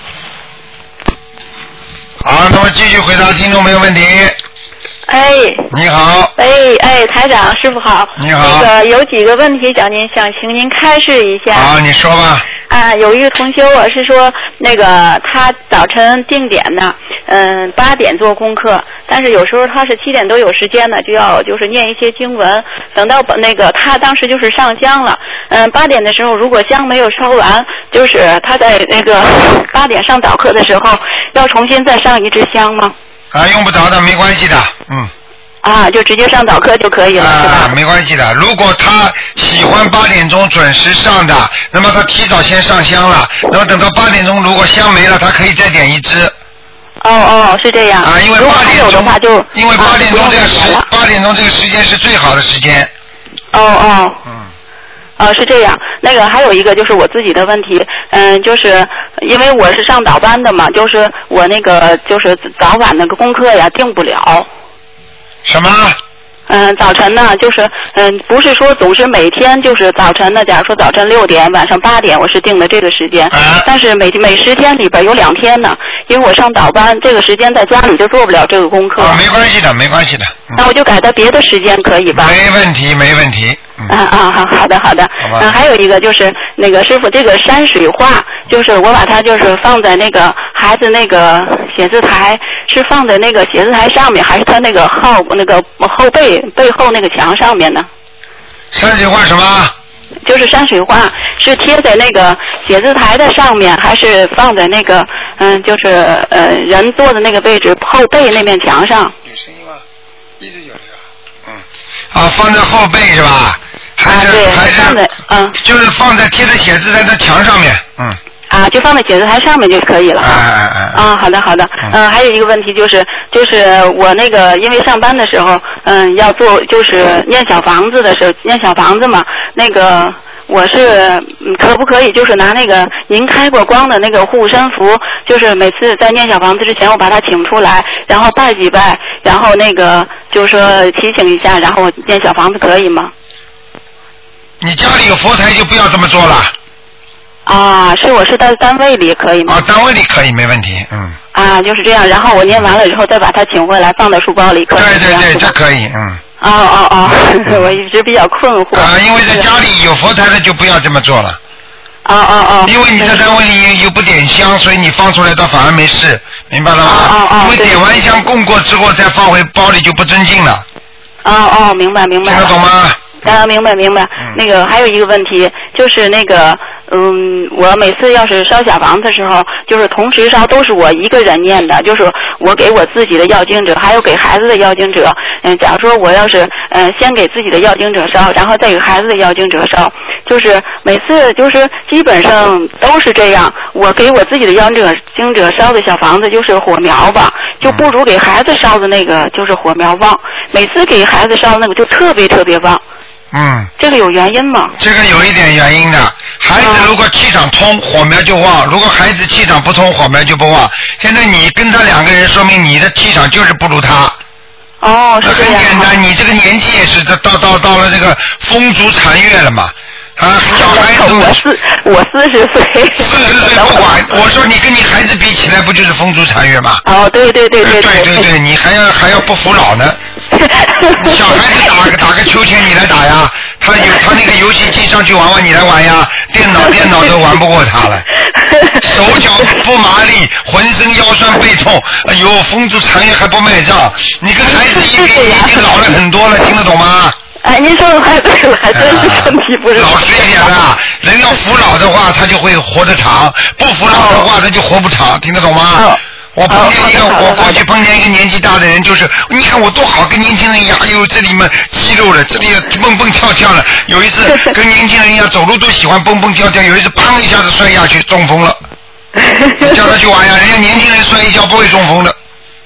好，那么继续回答听众没有问题。 哎， 你好。 哎哎，台长，师傅好。 你好。 那个有几个问题想您想请您开示一下。 好，你说吧。 啊，有一个同学，我是说那个他早晨定点呢，嗯，八点做功课，但是有时候他是七点多有时间呢，就要就是念一些经文，等到那个他当时就是上香了，嗯，八点的时候如果香没有烧完，就是他在那个八点上早课的时候要重新再上一支香吗？ 啊，用不着的，没关系的，嗯。 啊，就直接上早课就可以了， 啊， 是吧？ 没关系的。如果他喜欢八点钟准时上的，那么他提早先上香了，那么等到八点钟如果香没了，他可以再点一支。 哦哦，是这样。 啊，因为如果八点钟还有的话就因为八点钟这个时啊八点钟这个时间是最好的时间。 哦哦。 嗯。 啊，是这样。那个还有一个就是我自己的问题，嗯，就是因为我是上早班的嘛，就是我那个就是早晚那个功课呀定不了。 什么？ 嗯，早晨呢，就是嗯，不是说总是每天就是早晨呢，假如说早晨六点，晚上八点，我是定的这个时间， 啊、 但是每每十天里边有两天呢，因为我上早班，这个时间在家里就做不了这个功课。 啊，没关系的，没关系的。嗯、 那我就改到别的时间可以吧？ 没问题，没问题。 嗯、啊啊，好好的好的。 好吧。 嗯，还有一个就是那个师傅，这个山水画，就是我把它就是放在那个孩子那个写字台，是放在那个写字台上面，还是他那个后那个后背背后那个墙上面呢？ 山水画什么？ 就是山水画是贴在那个写字台的上面，还是放在那个嗯，就是呃人坐的那个位置后背那面墙上？ 有声音吗？一直有这个。嗯。啊，放在后背是吧？还是、 啊、对还是放在嗯， 就是放在贴在写字台的墙上面，嗯。 啊，就放在写字台上面就可以了。 哎哎哎。 啊，好的好的。嗯、呃，还有一个问题就是，就是我那个因为上班的时候，嗯，要做就是念小房子的时候，念小房子嘛，那个我是可不可以就是拿那个您开过光的那个护身符，就是每次在念小房子之前，我把它请出来，然后拜几拜，然后那个就是说提醒一下，然后念小房子可以吗？ 你家里有佛台就不要这么做了。 啊，是我是在单位里可以吗？ 啊，单位里可以，没问题，嗯。 啊，就是这样，然后我念完了之后再把它请回来，放在书包里，可以对对对， 这这可以，嗯。 哦哦哦，我一直比较困惑。 啊，因为在家里有佛台的就不要这么做了。 哦哦哦。 因为你在单位里又不点香，所以你放出来倒反而没事，明白了吗？ 哦哦。 因为点完香供过之后再放回包里就不尊敬了。 哦哦，明白明白。 听得懂吗？ 啊，明白明白。 嗯、 那个还有一个问题，就是那个，嗯，我每次要是烧小房子的时候，就是同时烧都是我一个人念的，就是我给我自己的要经者，还有给孩子的要经者。嗯，假如说我要是嗯先给自己的要经者烧，然后再给孩子的要经者烧，就是每次就是基本上都是这样。我给我自己的要经者经者烧的小房子就是火苗吧，就不如给孩子烧的那个就是火苗旺。每次给孩子烧的那个就特别特别旺。 嗯， 这个有原因吗？ 这个有一点原因的。孩子如果气场通，火苗就旺；如果孩子气场不通，火苗就不旺。现在你跟他两个人，说明你的气场就是不如他。 哦，是这样。 很简单，你这个年纪也是到到到到了这个风烛残月了嘛。啊，小孩子我四我四十岁， 四十岁不管。我说你跟你孩子比起来，不就是风烛残月吗？ 哦，对对对对对对对，你还要还要不服老呢。小孩子打个打个秋千，你来打呀？ 他有他那个游戏机上去玩玩，你来玩呀，电脑电脑都玩不过他了，手脚不麻利，浑身腰酸背痛，哎呦，风烛残月还不卖账，你跟孩子一比，已经老了很多了，听得懂吗？ 哎，您说的还对了，还真是身体不是。 老实一点啦，人要服老的话，他就会活得长；不服老的话，他就活不长，听得懂吗？ 哦我碰见一个，我过去碰见一个年纪大的人，就是你看我多好，跟年轻人一样，哎呦，这里面肌肉了，这里蹦蹦跳跳了。有一次跟年轻人一样，走路都喜欢蹦蹦跳跳，有一次砰一下子摔下去，中风了。你叫他去玩呀，人家年轻人摔一跤不会中风的。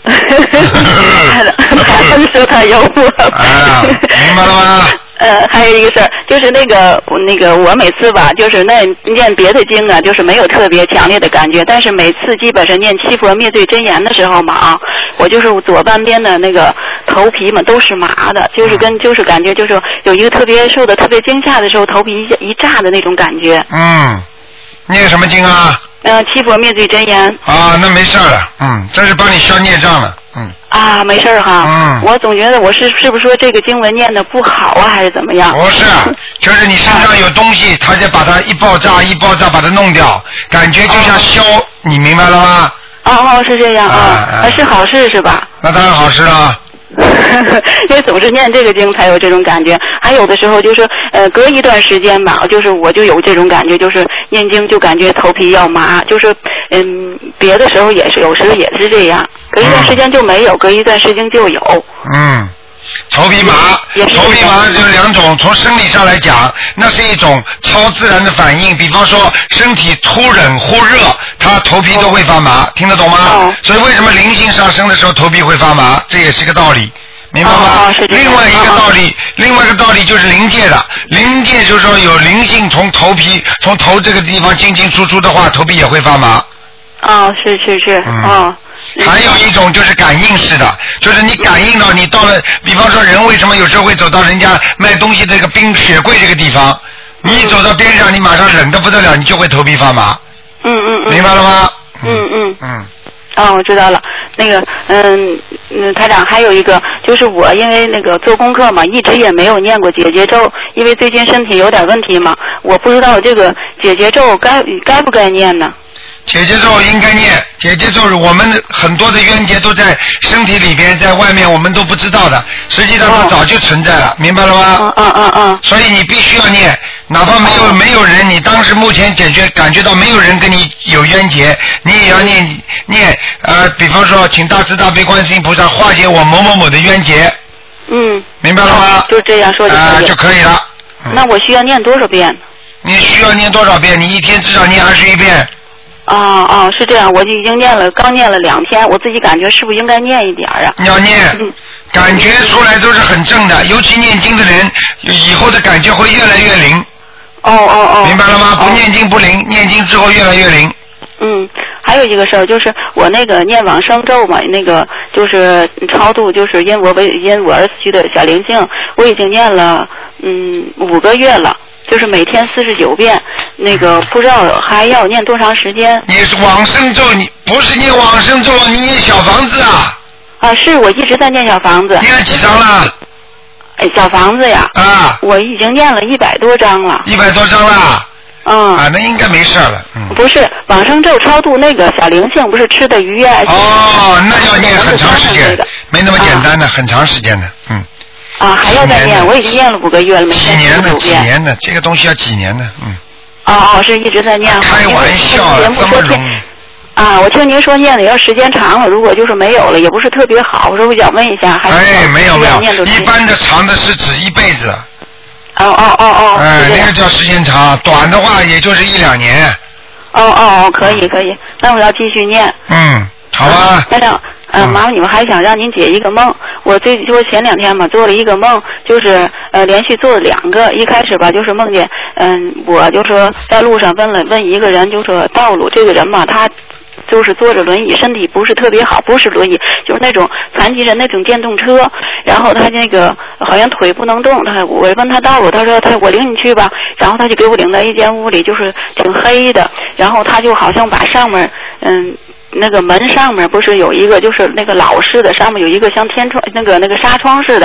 他们说他有我。 啊，明白了吗？ 呃，还有一个事儿，就是那个那个我每次吧，就是那念别的经啊，就是没有特别强烈的感觉，但是每次基本上念七佛灭罪真言的时候嘛啊，我就是左半边的那个头皮嘛都是麻的，就是跟就是感觉就是有一个特别受的特别惊吓的时候，头皮一一炸的那种感觉。 嗯，念什么经啊？ 呃，七佛灭罪真言。 啊，那没事了，嗯，这是帮你消孽障了，嗯。 啊，没事儿哈。 嗯。 我总觉得我是是不是说这个经文念的不好啊，还是怎么样？ 不是，就是你身上有东西，他就把它一爆炸一爆炸把它弄掉，感觉就像消，哦、你明白了吗？ 哦哦，是这样啊，啊是好事是吧？ 那当然好事了。 因为总是念这个经才有这种感觉，还有的时候就是呃隔一段时间吧，就是我就有这种感觉，就是念经就感觉头皮要麻，就是嗯别的时候也是，有时候也是这样，隔一段时间就没有，隔一段时间就有。 嗯。头皮麻，头皮麻有两种，从生理上来讲，那是一种超自然的反应。比方说，身体忽冷忽热，他头皮都会发麻，哦、听得懂吗？哦、所以为什么灵性上升的时候头皮会发麻，这也是个道理，明白吗？ 哦、 另外一个道理，哦、另外一个道理就是灵界的，灵界就是说有灵性从头皮从头这个地方进进出出的话，头皮也会发麻。 哦，是是是，嗯、哦。 还有一种就是感应式的，就是你感应到你到了，比方说人为什么有时候会走到人家卖东西这个冰雪柜这个地方，你一走到边上，你马上冷得不得了，你就会头皮发麻。 嗯嗯嗯。 明白了吗？ 嗯嗯嗯。 哦，我知道了。那个，嗯嗯，台长还有一个，就是我因为那个做功课嘛，一直也没有念过解结咒，因为最近身体有点问题嘛，我不知道这个解结咒该该不该念呢？ 解结咒应该念，解结咒我们很多的冤结都在身体里边，在外面我们都不知道的，实际上它早就存在了，哦、明白了吗？ 嗯嗯嗯。 所以你必须要念，哪怕没有、哦、没有人，你当时目前解决感觉到没有人跟你有冤结，你也要念念呃，比方说请大慈大悲观世音菩萨化解我某某某的冤结。 嗯。 明白了吗？ 就这样说就可以。 啊、呃，就可以了。 嗯、那我需要念多少遍？ 你需要念多少遍？你一天至少念二十一遍。 哦哦，是这样，我就已经念了，刚念了两天，我自己感觉是不是应该念一点啊？ 要念，嗯、感觉出来都是很正的，尤其念经的人，以后的感觉会越来越灵。 哦哦哦。 明白了吗？不念经不灵，念经之后越来越灵。 嗯，还有一个事儿就是我那个念往生咒嘛，那个就是超度，就是因我为因我而死去的小灵性，我已经念了嗯五个月了。就是每天四十九遍，那个不知道还要念多长时间。 你是往生咒，你不是念往生咒，你念小房子啊？ 啊，是我一直在念小房子。 念了几张了？ 哎，小房子呀。 啊。 我已经念了一百多张了。 一百多张了。 嗯。 啊，那应该没事了。嗯。 不是往生咒超度那个小灵性，不是吃的鱼啊？ 哦，那要念很长时间，没那么简单的，啊、很长时间的，嗯。 啊，还要再念，我已经念了五个月了，每天几年的，几年的，这个东西要几年的，嗯。 哦哦，是一直在念。 开玩笑了，这么容易。 啊，我听您说念的要时间长了，如果就是没有了，也不是特别好，我说我想问一下，还是哎，没有没有，一般的长的是指一辈子。 哦哦哦哦。 哎，那个叫时间长，短的话也就是一两年。 哦哦哦，可以可以，那我要继续念。 嗯，好吧。 班长。嗯、呃，麻烦你们还想让您解一个梦。我最就是前两天嘛，做了一个梦，就是呃连续做了两个。一开始吧，就是梦见，嗯，我就说在路上问了问一个人，就说道路这个人嘛，他就是坐着轮椅，身体不是特别好，不是轮椅，就是那种残疾人那种电动车。然后他那个好像腿不能动，他我问他道路，他说他我领你去吧。然后他就给我领到一间屋里，就是挺黑的。然后他就好像把上面嗯。那个门上面不是有一个，就是那个老式的，上面有一个像天窗，那个那个纱窗似的。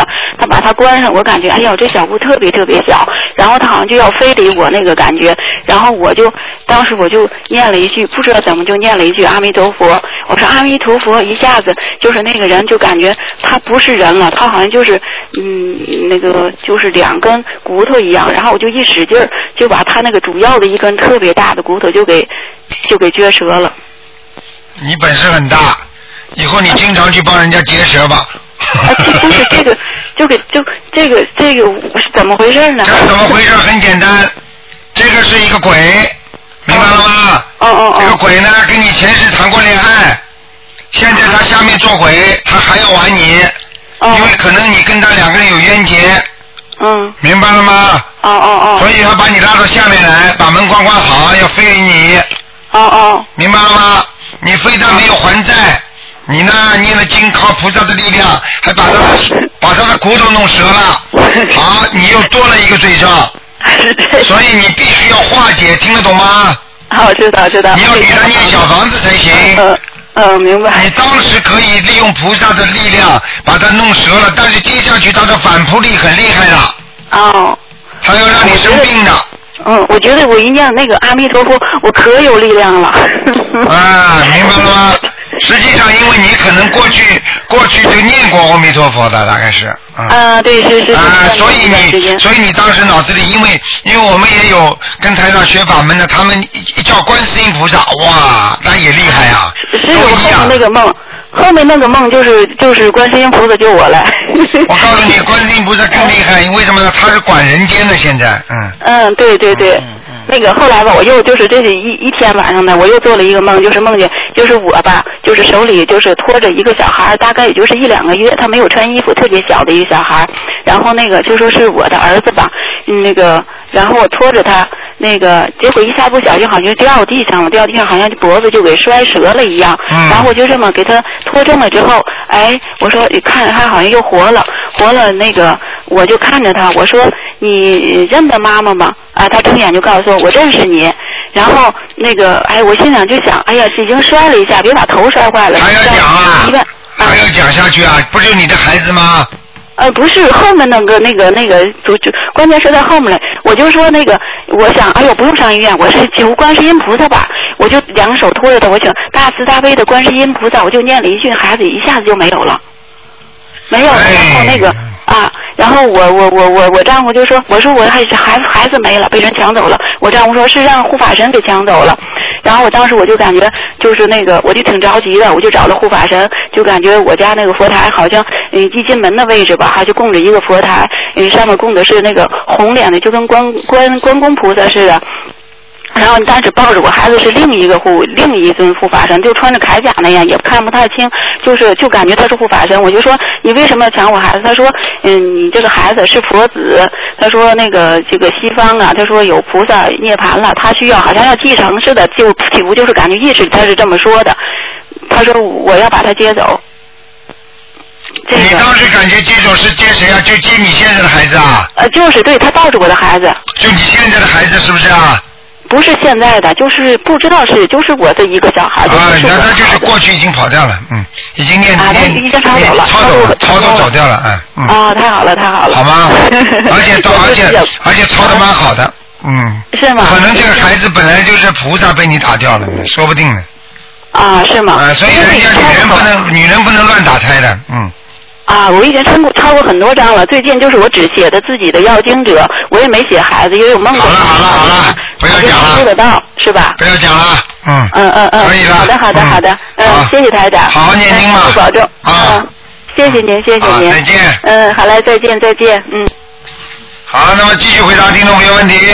他把它关上，我感觉哎呀这小屋特别特别小，然后他好像就要非礼我那个感觉，然后我就当时我就念了一句，不知道怎么就念了一句阿弥陀佛，我说阿弥陀佛，一下子就是那个人就感觉他不是人了，他好像就是嗯那个就是两根骨头一样，然后我就一使劲儿就把他那个主要的一根特别大的骨头就给就给撅折了。 你本事很大，以后你经常去帮人家结舌吧。 啊，这不是这个，就给就这个这个是怎么回事呢？ 这怎么回事？很简单，这个是一个鬼，明白了吗？ 哦哦哦。 这个鬼呢，跟你前世谈过恋爱，现在他下面做鬼，他还要玩你， 哦、 因为可能你跟他两个人有冤结。 嗯。 明白了吗？ 哦哦哦。 所以要把你拉到下面来，把门关关好，要非礼你。 哦哦。 明白了吗？你非但没有还债。你呢？念了经，靠菩萨的力量，还把他的把他的骨头弄折了。好，你又多了一个罪状。所以你必须要化解，听得懂吗？ 好，知道知道。 你要给他念小房子才行。 嗯嗯，明白。 你当时可以利用菩萨的力量把他弄折了，但是接下去他的反扑力很厉害的。 哦。 他要让你生病的。 嗯，我觉得我一念那个阿弥陀佛，我可有力量了。 啊，明白了吗？实际上，因为你可能过去过去就念过阿弥陀佛的，大概是啊。 啊，对，是是。 啊，所以你所以你当时脑子里，因为因为我们也有跟台上学法门的，他们一叫观世音菩萨，哇，那也厉害啊。 是我后面那个梦，后面那个梦就是就是观世音菩萨救我了。 我告诉你，观世音菩萨更厉害，为什么呢？他是管人间的，现在，嗯。 嗯，对对对。嗯那个后来吧，我又就是这是一一天晚上呢，我又做了一个梦，就是梦见就是我吧，就是手里就是拖着一个小孩，大概也就是一两个月，他没有穿衣服，特别小的一个小孩，然后那个就说是我的儿子吧，嗯、那个然后我拖着他，那个结果一下不小心好像就掉地上了，掉地上好像脖子就给摔折了一样， 嗯、 然后我就这么给他拖正了之后，哎，我说你看他好像又活了，活了，那个我就看着他，我说你认得妈妈吗？啊，他睁眼就告诉我我认识你，然后那个哎，我心想就想，哎呀，已经摔了一下，别把头摔坏了。 还要讲啊，还要讲下去啊，不是你的孩子吗？ 呃，不是后面那个那个那个，就就关键是在后面来。我就说那个，我想，哎呦，不用上医院，我是求观世音菩萨吧。我就两个手托着他，我想大慈大悲的观世音菩萨，我就念了一句，孩子一下子就没有了，没有了。然后那个啊，然后我我我我我丈夫就说，我说我还是孩子孩子没了，被人抢走了。我丈夫说是让护法神给抢走了。然后我当时我就感觉就是那个，我就挺着急的，我就找了护法神，就感觉我家那个佛台好像，嗯，一进门的位置吧，还就供着一个佛台，嗯，上面供的是那个红脸的，就跟关关关公菩萨似的。然后但是抱着我孩子是另一个护另一尊护法神，就穿着铠甲那样，也看不太清，就是就感觉他是护法神。我就说你为什么要抢我孩子？他说嗯，你这个孩子是佛子。他说那个这个西方啊，他说有菩萨涅槃了，他需要好像要继承似的，就体悟就是感觉意识他是这么说的。他说我要把他接走。这个、 你当时感觉接走是接谁啊？就接你现在的孩子啊？ 呃，就是对他抱着我的孩子。 就你现在的孩子是不是啊？ 不是现在的，就是不知道是就是我的一个小孩。 啊，那他就是过去已经跑掉了，嗯，已经念啊， 念已经抄走了， 抄走了，抄走走掉了，嗯嗯。 啊，太好了，太好了。 好吗？而且而且而且抄的蛮好的，嗯。 是吗？ 可能这个孩子本来就是菩萨被你打掉了，说不定呢。 啊，是吗？ 啊，所以人家女人不能女人不能乱打胎的，嗯。 啊，我已经超过超过很多张了。最近就是我只写的自己的要经者，我也没写孩子，因为我梦过。 好了好了好了，不要讲了。 收得到是吧？ 不要讲了，嗯。 嗯嗯嗯。 可以了。 好的好的好的，嗯，谢谢台长。 好好念经嘛。 保重。 啊。 谢谢您谢谢您。 再见。 嗯，好嘞，再见再见，嗯。 好，那么继续回答听众朋友问题。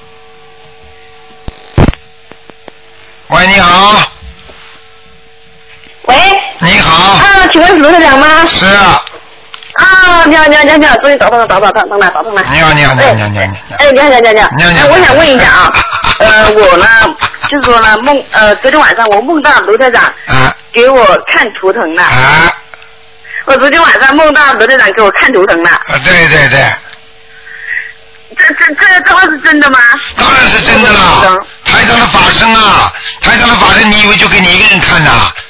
喂，你好。 喂。 你好。 啊，请问是卢台长吗？ 是啊。 啊，你好，你好，你好，你好，终于找到了，找到了，找到了，找到了。 你好，你好，你好，你好，你好。 哎，你好，你好，你好。 你好，你好。 我想问一下啊，呃，我呢，就是说呢，梦，呃，昨天晚上我梦到卢台长给我看图腾了。 啊。 我昨天晚上梦到卢台长给我看图腾了。 啊，对对对。 这这这这话是真的吗？ 当然是真的了。台上的法身啊，台上的法身，你以为就给你一个人看的？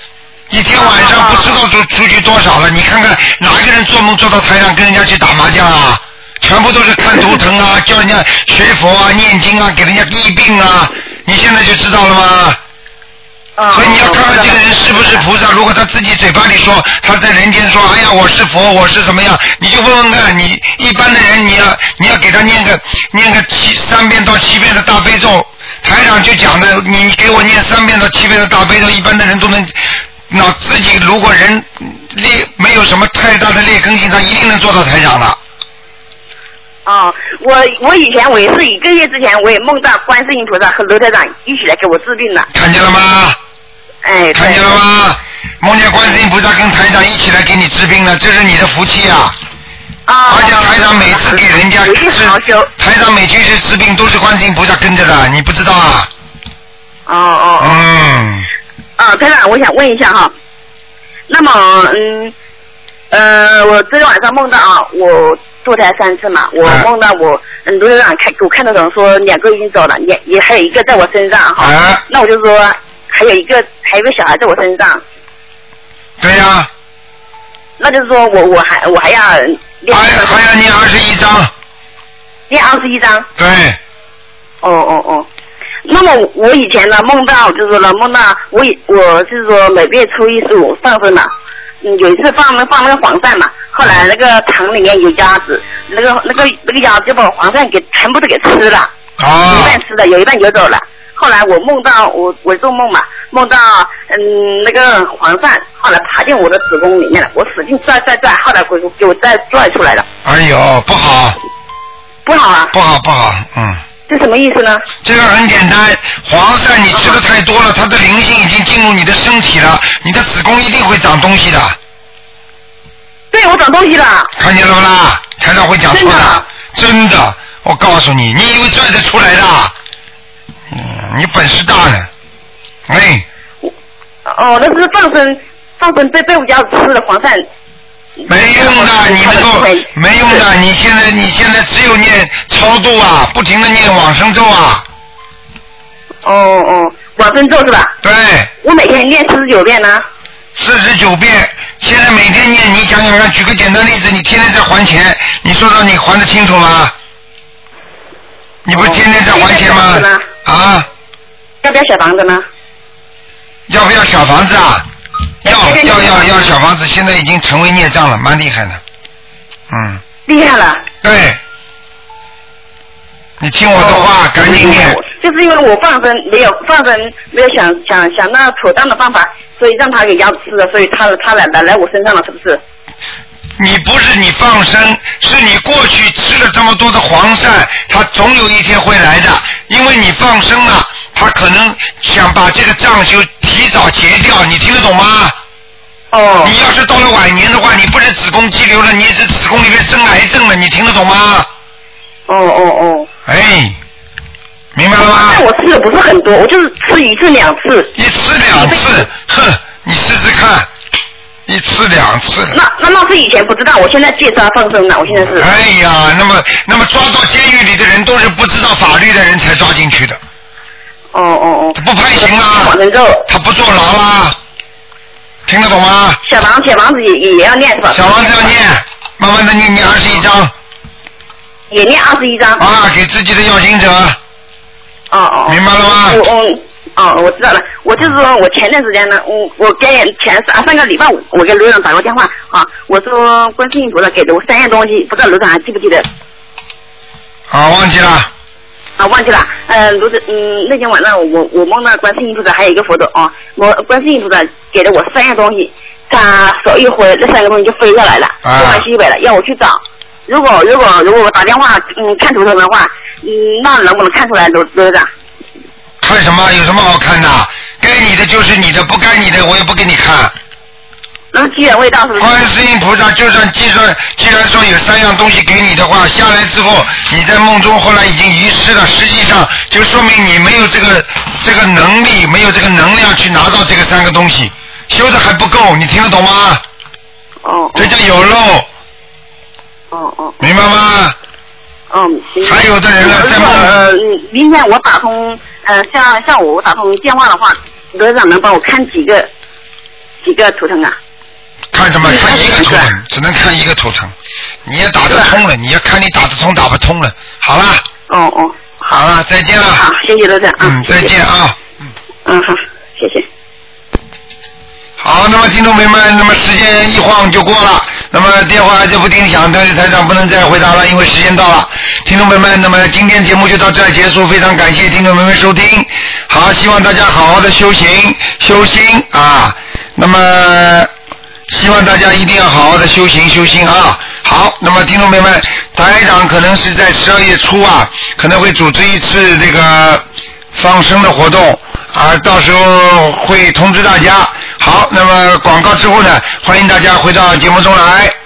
一天晚上不知道出出去多少了，你看看哪个人做梦做到台上跟人家去打麻将啊？全部都是看图腾啊，叫人家学佛啊、念经啊，给人家医病啊，你现在就知道了吗？所以你要看看这个人是不是菩萨。如果他自己嘴巴里说他在人间说，哎呀我是佛，我是怎么样，你就问问看，你一般的人你要你要给他念个念个七三遍到七遍的大悲咒，台长就讲的，你给我念三遍到七遍的大悲咒，一般的人都能。那自己如果人劣没有什么太大的劣根性，他一定能做到台长的。 哦，我我以前我也是一个月之前，我也梦到观世音菩萨和卢台长一起来给我治病了。 看见了吗？ 哎， 看见了吗？梦见观世音菩萨跟台长一起来给你治病了，这是你的福气啊！ 啊、 而且台长每次给人家治，台长每去是治病都是观世音菩萨跟着的，你不知道啊？ 哦哦。 嗯。 啊，台长，我想问一下哈，那么嗯呃，我昨天晚上梦到啊，我堕胎三次嘛，我梦到我嗯卢台长看我看到人说两个已经走了，也也还有一个在我身上哈， 啊、 那我就说还有一个还有一个小孩在我身上。 对呀、啊。 那就是说我我还我还要练。 还还要念二十一章。 念二十一章。 对。 哦哦哦。那么我以前呢梦到就是说呢梦到我我是说每个月初一十五放生嘛，嗯有一次放那放那个黄鳝嘛，后来那个塘里面有鸭子，那个那个那个鸭子就把黄鳝给全部都给吃了， 啊、 有一半吃了，有一半游走了。后来我梦到我我做梦嘛，梦到嗯那个黄鳝后来爬进我的子宫里面了，我使劲拽拽拽，后来给我给我再拽出来了。 哎呦，不好。 不好啊。 不好不好，嗯。 这什么意思呢？ 这个很简单，黄鳝你吃的太多了，它的灵性已经进入你的身体了，你的子宫一定会长东西的。 对，我长东西了。 看见了不啦？台长会讲错的，真的，我告诉你，你以为拽得出来的？嗯，你本事大呢。哎。 哦，那是放生，放生被被我家吃了黄鳝。 没用的，你能够没用的。你现在你现在只有念超度啊，不停的念往生咒啊。 哦哦，往生咒是吧？ 对。 我每天念四十九遍呢。 四十九遍，现在每天念，你想想看，举个简单例子，你天天在还钱，你说说你还得清楚吗？你不是天天在还钱吗？ 哦、 啊？ 要不要小房子呢？ 要不要小房子啊？要要要要小房子，现在已经成为孽障了，蛮厉害的。嗯。 厉害了。 对。你听我的话，哦、赶紧念。 就是因为我放生没有放生，没有想想想那妥当的方法，所以让他给压吃了，所以他他来来来我身上了，是不是？ 你不是你放生，是你过去吃了这么多的黄鳝，它总有一天会来的，因为你放生了，它可能想把这个账就提早结掉，你听得懂吗？ 哦。 你要是到了晚年的话，你不是子宫肌瘤了，你是子宫里面生癌症了，你听得懂吗？ 哦哦哦。 哎，明白了吗？ 但我吃的不是很多，我就是吃一次两次。 一次两次，哼，你试试看。一次两次。 那那那是以前不知道，我现在戒杀放生了，我现在是。 哎呀，那么那么抓到监狱里的人都是不知道法律的人才抓进去的。 哦哦哦。 他不判刑啊，他不坐牢啦，听得懂吗？ 小房小房子也也要念是吧？ 小房子要念，慢慢的念念二十一章。 也念二十一章。 啊，给自己的要经者。 哦哦。 明白了吗？ 我我。哦，我知道了。我就是说我前段时间呢，我我给前上上个礼拜五，我给卢长打过电话啊，我说观世音菩萨给了我三样东西，不知道卢长还记不记得？ 啊，忘记了。 啊，忘记了。呃，卢子，嗯，那天晚上我我梦到观世音菩萨还有一个佛陀啊，我观世音菩萨给了我三样东西，他手一挥，那三个东西就飞下来了，东南西北了，要我去找。如果如果如果我打电话嗯看图腾的话，嗯，那能不能看出来卢卢长？ 看什么？有什么好看的？该你的就是你的，不该你的我也不给你看。 那机缘未到是不是？ 观世音菩萨就算计算，既然说有三样东西给你的话，下来之后你在梦中后来已经遗失了，实际上就说明你没有这个这个能力，没有这个能量去拿到这个三个东西，修的还不够，你听得懂吗？ 哦。 这叫有漏。 哦哦。 明白吗？ 嗯， 还有的人呢，在梦呃，明天我打通，呃，像像我打通电话的话，罗长能帮我看几个？ 几个图腾啊？ 看什么？看一个图腾，只能看一个图腾。你也打得通了，你要看你打得通打不通了。好了。 哦哦。 好了，再见了。 好，谢谢罗长。 嗯，再见啊。 嗯。嗯，好，谢谢。 好，那么听众朋友们，那么时间一晃就过了，那么电话就不停响，但是台长不能再回答了，因为时间到了。听众朋友们，那么今天节目就到这儿结束，非常感谢听众朋友们收听。好，希望大家好好的修行修心啊，那么希望大家一定要好好的修行修心啊。好，那么听众朋友们，台长可能是在十二月初啊，可能会组织一次这个放生的活动啊，到时候会通知大家。好，那么广告之后呢，欢迎大家回到节目中来。